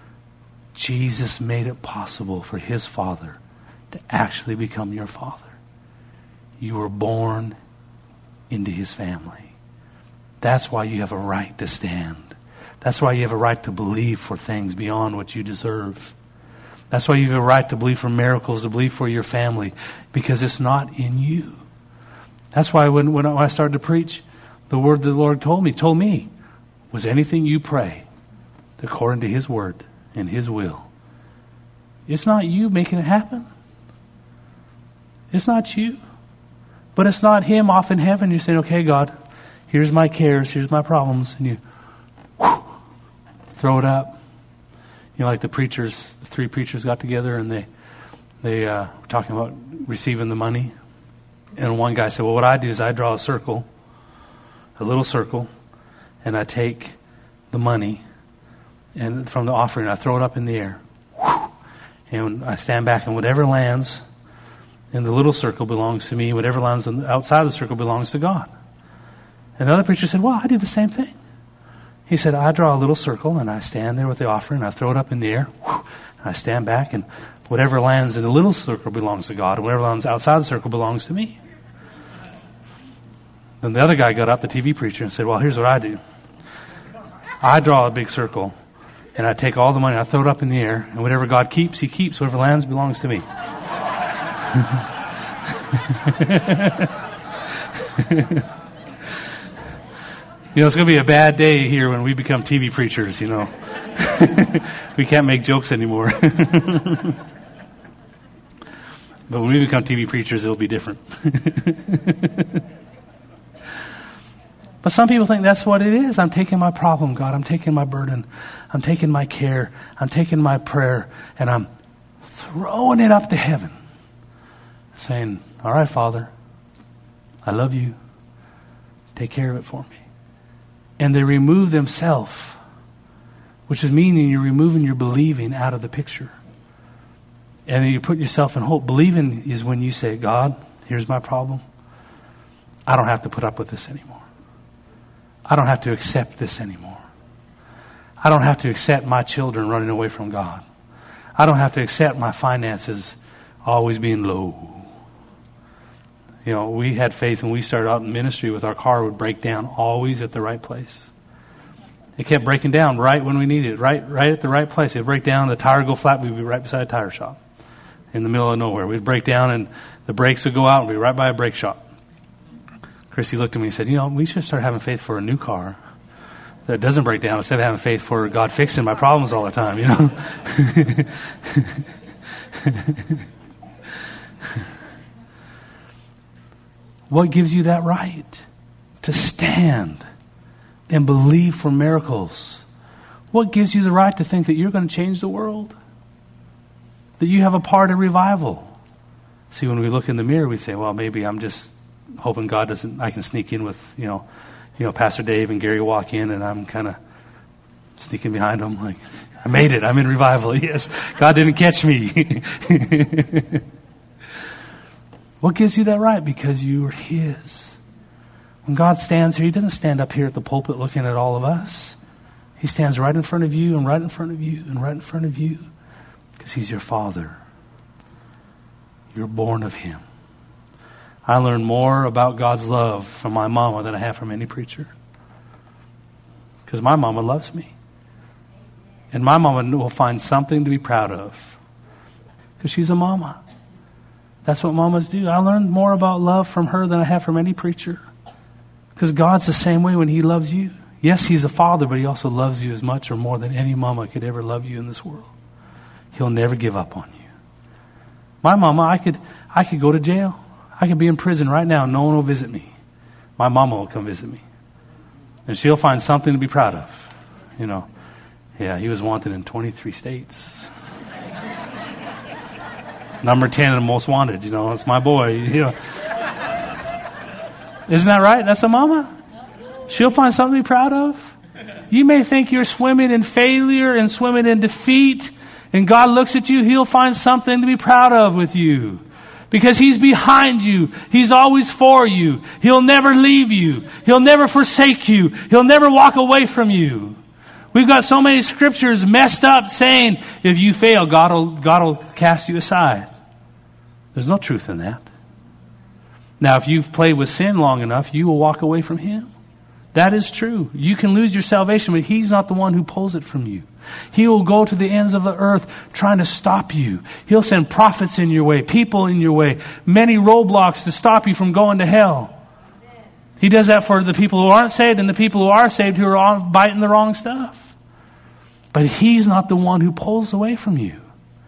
Jesus made it possible for his Father to actually become your Father. You were born into his family. That's why you have a right to stand. That's why you have a right to believe for things beyond what you deserve. That's why you have a right to believe for miracles, to believe for your family, because it's not in you. That's why when I started to preach, the word the Lord told me, was anything you pray according to his word and his will. It's not you making it happen. It's not you. But it's not him off in heaven. You're saying, okay, God, here's my cares, here's my problems, and you throw it up. You know, like the three preachers got together and they were talking about receiving the money. And one guy said, well, what I do is I draw a little circle, and I take the money and from the offering, I throw it up in the air. And I stand back, and whatever lands in the little circle belongs to me. Whatever lands outside of the circle belongs to God. And the other preacher said, well, I do the same thing. He said, I draw a little circle, and I stand there with the offering, and I throw it up in the air. And I stand back, and whatever lands in the little circle belongs to God, and whatever lands outside the circle belongs to me. Then the other guy got up, the TV preacher, and said, well, here's what I do. I draw a big circle, and I take all the money, I throw it up in the air, and whatever God keeps, he keeps. Whatever lands belongs to me. You know, it's going to be a bad day here when we become TV preachers, you know. We can't make jokes anymore. But when we become TV preachers, it'll be different. But some people think that's what it is. I'm taking my problem, God. I'm taking my burden. I'm taking my care. I'm taking my prayer. And I'm throwing it up to heaven. Saying, all right, Father, I love you. Take care of it for me. And they remove themselves, which is meaning you're removing your believing out of the picture. And then you put yourself in hope. Believing is when you say, God, here's my problem. I don't have to put up with this anymore. I don't have to accept this anymore. I don't have to accept my children running away from God. I don't have to accept my finances always being low. We had faith when we started out in ministry with our car would break down always at the right place. It kept breaking down right when we needed it, right at the right place. It'd break down, the tire would go flat, we'd be right beside a tire shop in the middle of nowhere. We'd break down and the brakes would go out and we'd be right by a brake shop. Christy looked at me and said, we should start having faith for a new car that doesn't break down instead of having faith for God fixing my problems all the time, What gives you that right to stand and believe for miracles? What gives you the right to think that you're going to change the world? That you have a part of revival? See, when we look in the mirror, we say, well, maybe I'm just hoping I can sneak in with, Pastor Dave and Gary walk in and I'm kind of sneaking behind them like, I made it. I'm in revival. Yes, God didn't catch me. What gives you that right? Because you are His. When God stands here, He doesn't stand up here at the pulpit looking at all of us. He stands right in front of you and right in front of you and right in front of you because He's your Father. You're born of Him. I learned more about God's love from my mama than I have from any preacher. Because my mama loves me. And my mama will find something to be proud of. Because she's a mama. That's what mamas do. I learned more about love from her than I have from any preacher. Because God's the same way when He loves you. Yes, He's a father, but He also loves you as much or more than any mama could ever love you in this world. He'll never give up on you. My mama, I could go to jail. I could be in prison right now. No one will visit me. My mama will come visit me. And she'll find something to be proud of. Yeah, he was wanted in 23 states. Number 10 and most wanted, it's my boy, Isn't that right? That's a mama. She'll find something to be proud of. You may think you're swimming in failure and swimming in defeat, and God looks at you, He'll find something to be proud of with you. Because He's behind you. He's always for you. He'll never leave you. He'll never forsake you. He'll never walk away from you. We've got so many scriptures messed up saying, if you fail, God will cast you aside. There's no truth in that. Now, if you've played with sin long enough, you will walk away from Him. That is true. You can lose your salvation, but He's not the one who pulls it from you. He will go to the ends of the earth trying to stop you. He'll send prophets in your way, people in your way, many roadblocks to stop you from going to hell. He does that for the people who aren't saved and the people who are saved who are biting the wrong stuff. But He's not the one who pulls away from you.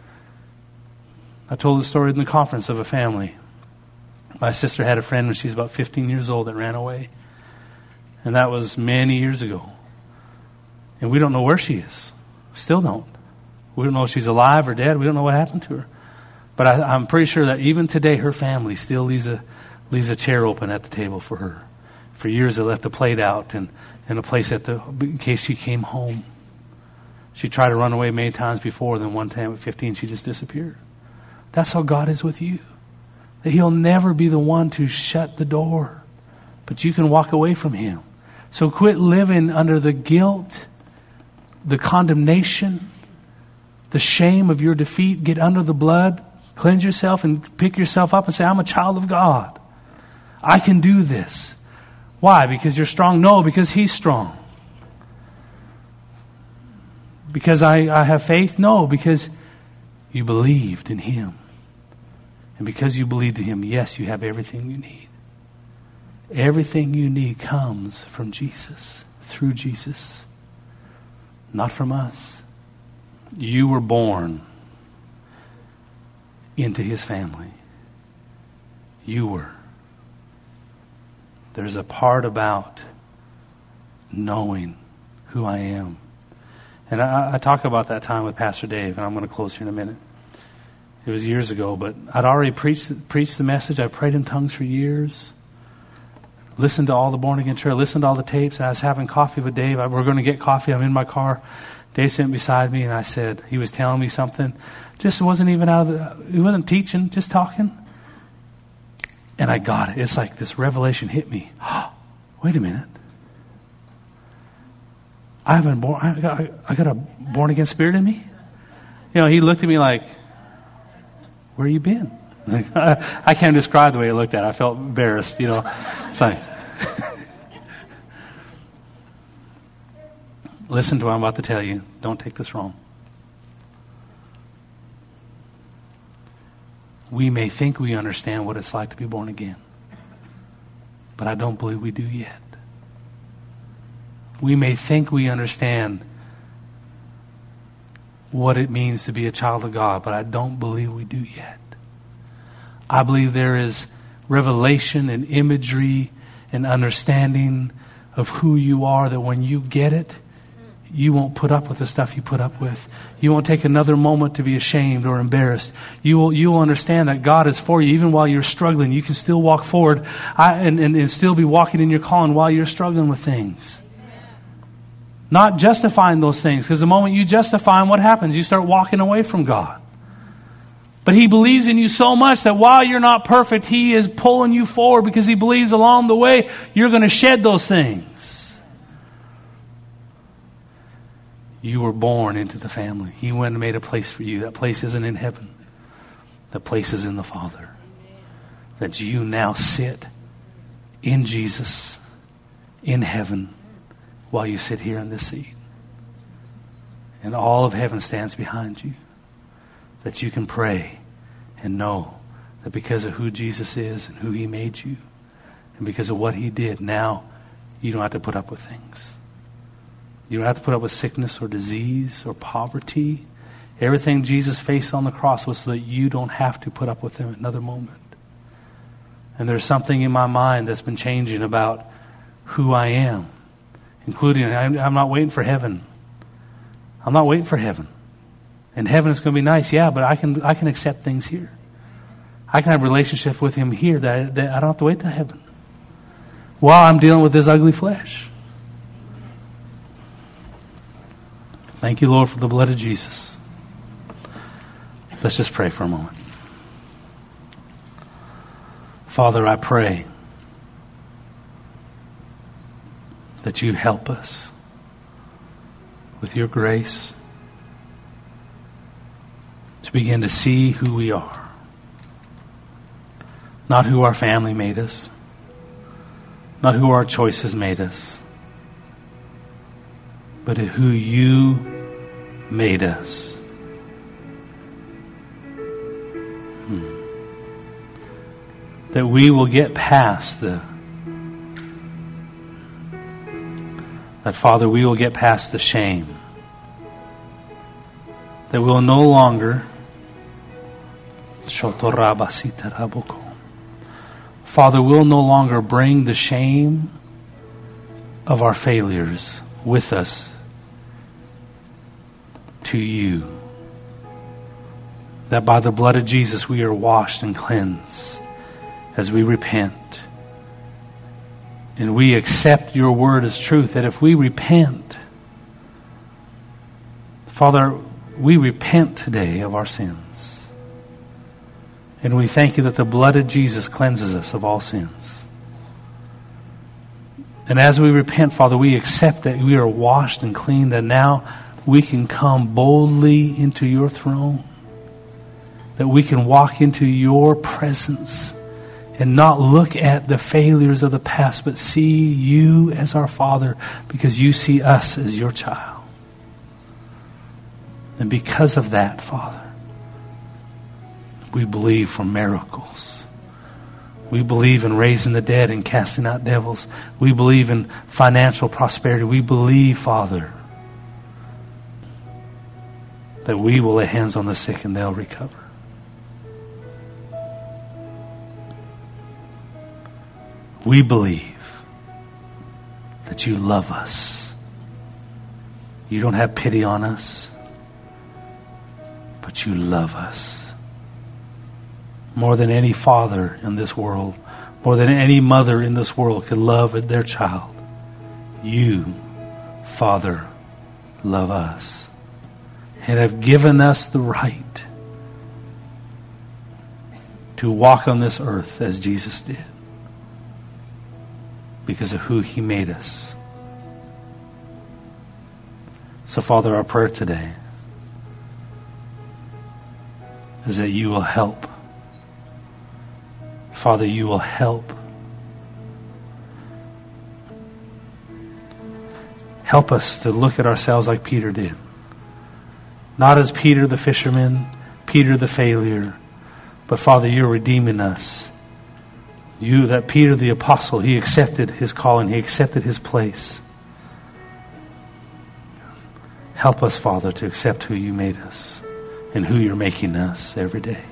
I told the story in the conference of a family. My sister had a friend when she was about 15 years old that ran away. And that was many years ago. And we don't know where she is. Still don't. We don't know if she's alive or dead. We don't know what happened to her. But I'm pretty sure that even today her family still leaves a chair open at the table for her. For years they left a plate out and a place in case she came home. She tried to run away many times before. Then one time at 15 she just disappeared. That's how God is with you. That He'll never be the one to shut the door. But you can walk away from Him. So quit living under the guilt, the condemnation, the shame of your defeat. Get under the blood, cleanse yourself and pick yourself up and say, I'm a child of God. I can do this. Why? Because you're strong? No, because He's strong. Because I have faith? No, because you believed in Him. And because you believed in Him, yes, you have everything you need. Everything you need comes from Jesus, through Jesus, not from us. You were born into His family. You were. There's a part about knowing who I am. And I talk about that time with Pastor Dave, and I'm going to close here in a minute. It was years ago, but I'd already preached the message. I prayed in tongues for years. Listened to all the Born Again Trail, listened to all the tapes, and I was having coffee with Dave. We're going to get coffee. I'm in my car. Dave sat beside me, and I said, he was telling me something. Just wasn't even he wasn't teaching, just talking. And I got it. It's like this revelation hit me. Wait a minute. I got a born again spirit in me? He looked at me like, where you been? I can't describe the way it looked at. I felt embarrassed, It's like, listen to what I'm about to tell you. Don't take this wrong. We may think we understand what it's like to be born again, but I don't believe we do yet. We may think we understand what it means to be a child of God, but I don't believe we do yet. I believe there is revelation and imagery and understanding of who you are, that when you get it, you won't put up with the stuff you put up with. You won't take another moment to be ashamed or embarrassed. You will understand that God is for you. Even while you're struggling, you can still walk forward and still be walking in your calling while you're struggling with things. Not justifying those things, because the moment you justify them, what happens? You start walking away from God. But He believes in you so much that while you're not perfect, He is pulling you forward because He believes along the way you're going to shed those things. You were born into the family. He went and made a place for you. That place isn't in heaven. The place is in the Father. That you now sit in Jesus, in heaven, while you sit here in this seat. And all of heaven stands behind you. That you can pray and know that because of who Jesus is and who He made you, and because of what He did, now you don't have to put up with things. You don't have to put up with sickness or disease or poverty. Everything Jesus faced on the cross was so that you don't have to put up with them another moment. And there's something in my mind that's been changing about who I am, including I'm not waiting for heaven. I'm not waiting for heaven. And heaven is going to be nice, yeah, but I can accept things here. I can have a relationship with Him here that I don't have to wait till heaven while I'm dealing with this ugly flesh. Thank you, Lord, for the blood of Jesus. Let's just pray for a moment. Father, I pray that you help us with your grace to begin to see who we are. Not who our family made us. Not who our choices made us. But who you made us. That we will get past that, Father, we will get past the shame. That we'll no longer Father, we'll no longer bring the shame of our failures with us to you. That by the blood of Jesus we are washed and cleansed as we repent. And we accept your word as truth, that if we repent, Father, we repent today of our sins. And we thank you that the blood of Jesus cleanses us of all sins. And as we repent, Father, we accept that we are washed and clean, that now we can come boldly into your throne. That we can walk into your presence and not look at the failures of the past, but see you as our Father, because you see us as your child. And because of that, Father, we believe for miracles. We believe in raising the dead and casting out devils. We believe in financial prosperity. We believe, Father, that we will lay hands on the sick and they'll recover. We believe that you love us. You don't have pity on us, but you love us. More than any father in this world, more than any mother in this world could love their child. You, Father, love us and have given us the right to walk on this earth as Jesus did, because of who he made us. So, Father, our prayer today is that you will help Father, you will help. Help us to look at ourselves like Peter did. Not as Peter the fisherman, Peter the failure, but Father, you're redeeming us. You, that Peter the apostle, he accepted his calling, he accepted his place. Help us, Father, to accept who you made us and who you're making us every day.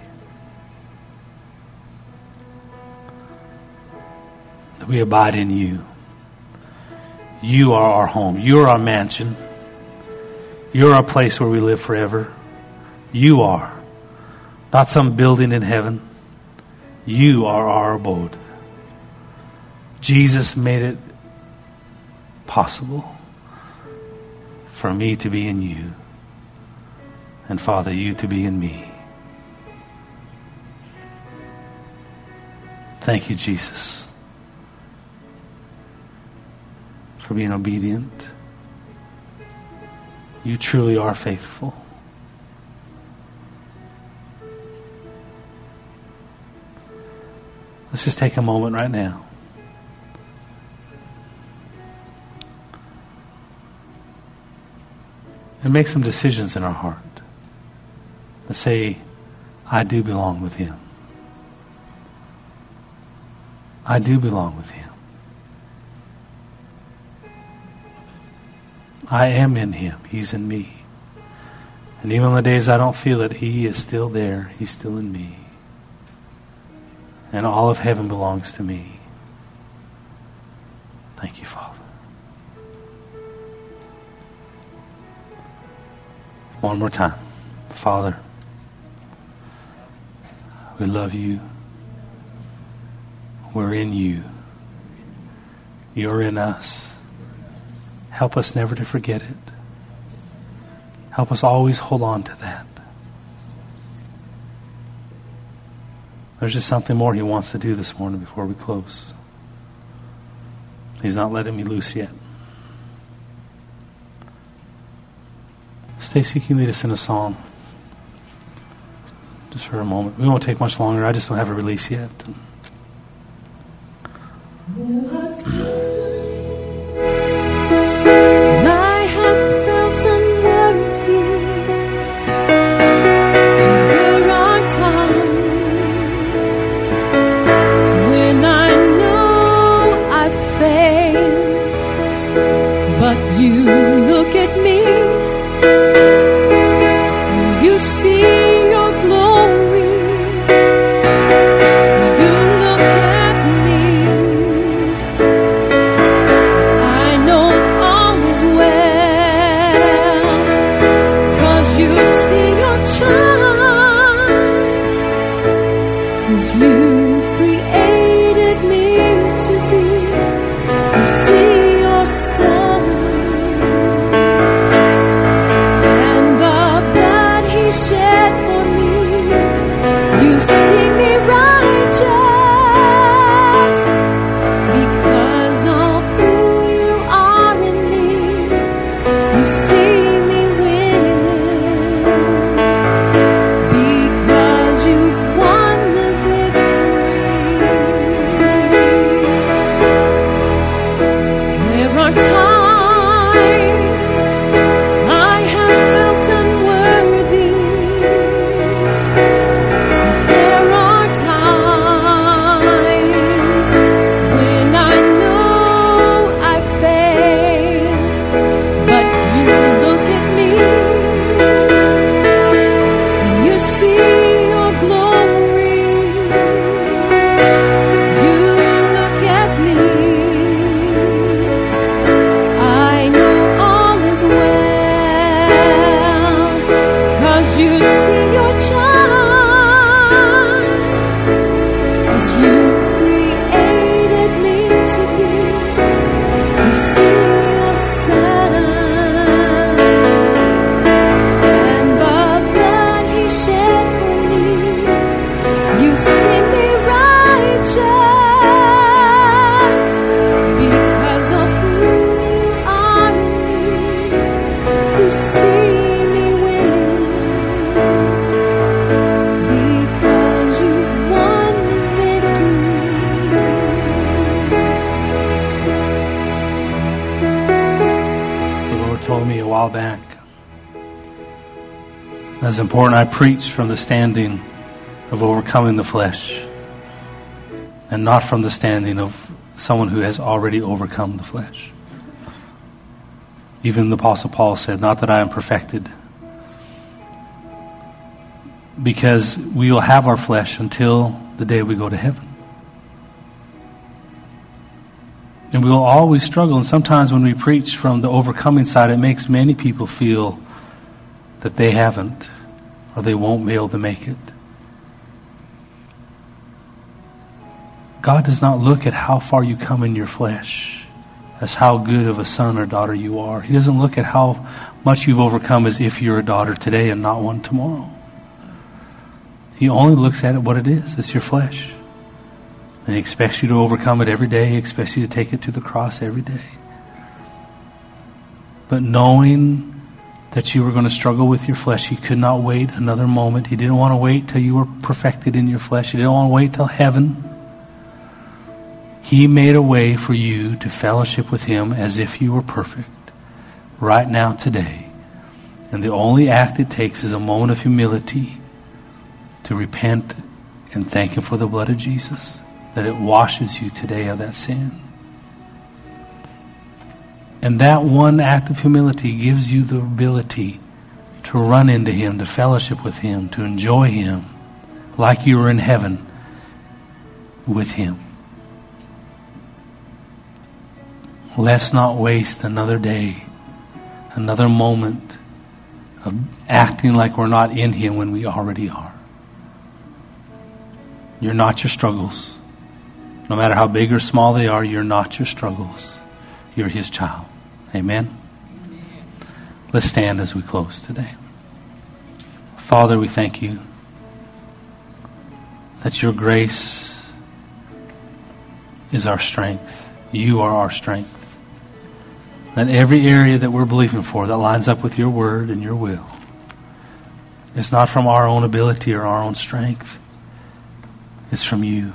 That we abide in you. You are our home. You are our mansion. You're our place where we live forever. You are. Not some building in heaven. You are our abode. Jesus made it possible for me to be in you. And Father, you to be in me. Thank you, Jesus, for being obedient. You truly are faithful. Let's just take a moment right now. And make some decisions in our heart that say, I do belong with him. I do belong with him. I am in him. He's in me. And even on the days I don't feel it, he is still there. He's still in me. And all of heaven belongs to me. Thank you, Father. One more time. Father, we love you. We're in you. You're in us. Help us never to forget it. Help us always hold on to that. There's just something more he wants to do this morning before we close. He's not letting me loose yet. Stacy, can you lead us in a song? Just for a moment. We won't take much longer. I just don't have a release yet. You look at me, and you see your glory. You look at me, I know all is well, 'cause you see your child as you've created me to be. You see your son. Shed for me, you see me righteous because of who you are in me. You see me win. That's important. I preach from the standing of overcoming the flesh and not from the standing of someone who has already overcome the flesh. Even the Apostle Paul said, not that I am perfected, because we will have our flesh until the day we go to heaven. And we will always struggle. And sometimes when we preach from the overcoming side, it makes many people feel that they haven't or they won't be able to make it. God does not look at how far you come in your flesh as how good of a son or daughter you are. He doesn't look at how much you've overcome as if you're a daughter today and not one tomorrow. He only looks at it what it is. It's your flesh. And He expects you to overcome it every day. He expects you to take it to the cross every day. But knowing that you were going to struggle with your flesh, He could not wait another moment. He didn't want to wait till you were perfected in your flesh. He didn't want to wait till heaven. He made a way for you to fellowship with Him as if you were perfect right now, today. And the only act it takes is a moment of humility to repent and thank Him for the blood of Jesus, that it washes you today of that sin. And that one act of humility gives you the ability to run into Him, to fellowship with Him, to enjoy Him like you were in heaven with Him. Let's not waste another day, another moment of acting like we're not in Him when we already are. You're not your struggles. No matter how big or small they are, you're not your struggles. You're His child. Amen? Let's stand as we close today. Father, we thank You that Your grace is our strength. You are our strength. That every area that we're believing for that lines up with Your word and Your will is not from our own ability or our own strength. It's from You.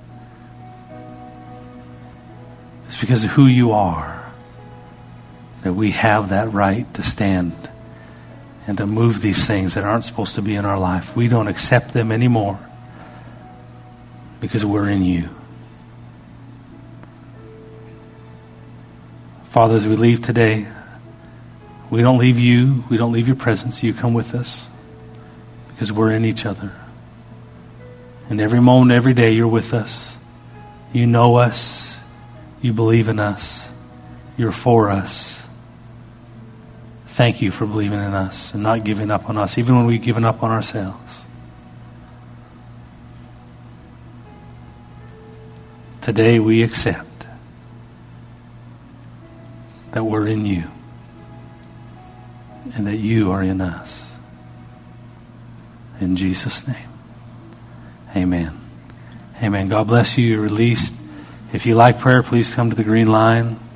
It's because of who You are that we have that right to stand and to move these things that aren't supposed to be in our life. We don't accept them anymore because we're in You. Father, as we leave today, we don't leave You. We don't leave Your presence. You come with us because we're in each other. And every moment, every day, You're with us. You know us. You believe in us. You're for us. Thank You for believing in us and not giving up on us, even when we've given up on ourselves. Today we accept that we're in You and that You are in us. In Jesus' name. Amen. Amen. God bless you. You're released. If you like prayer, please come to the green line.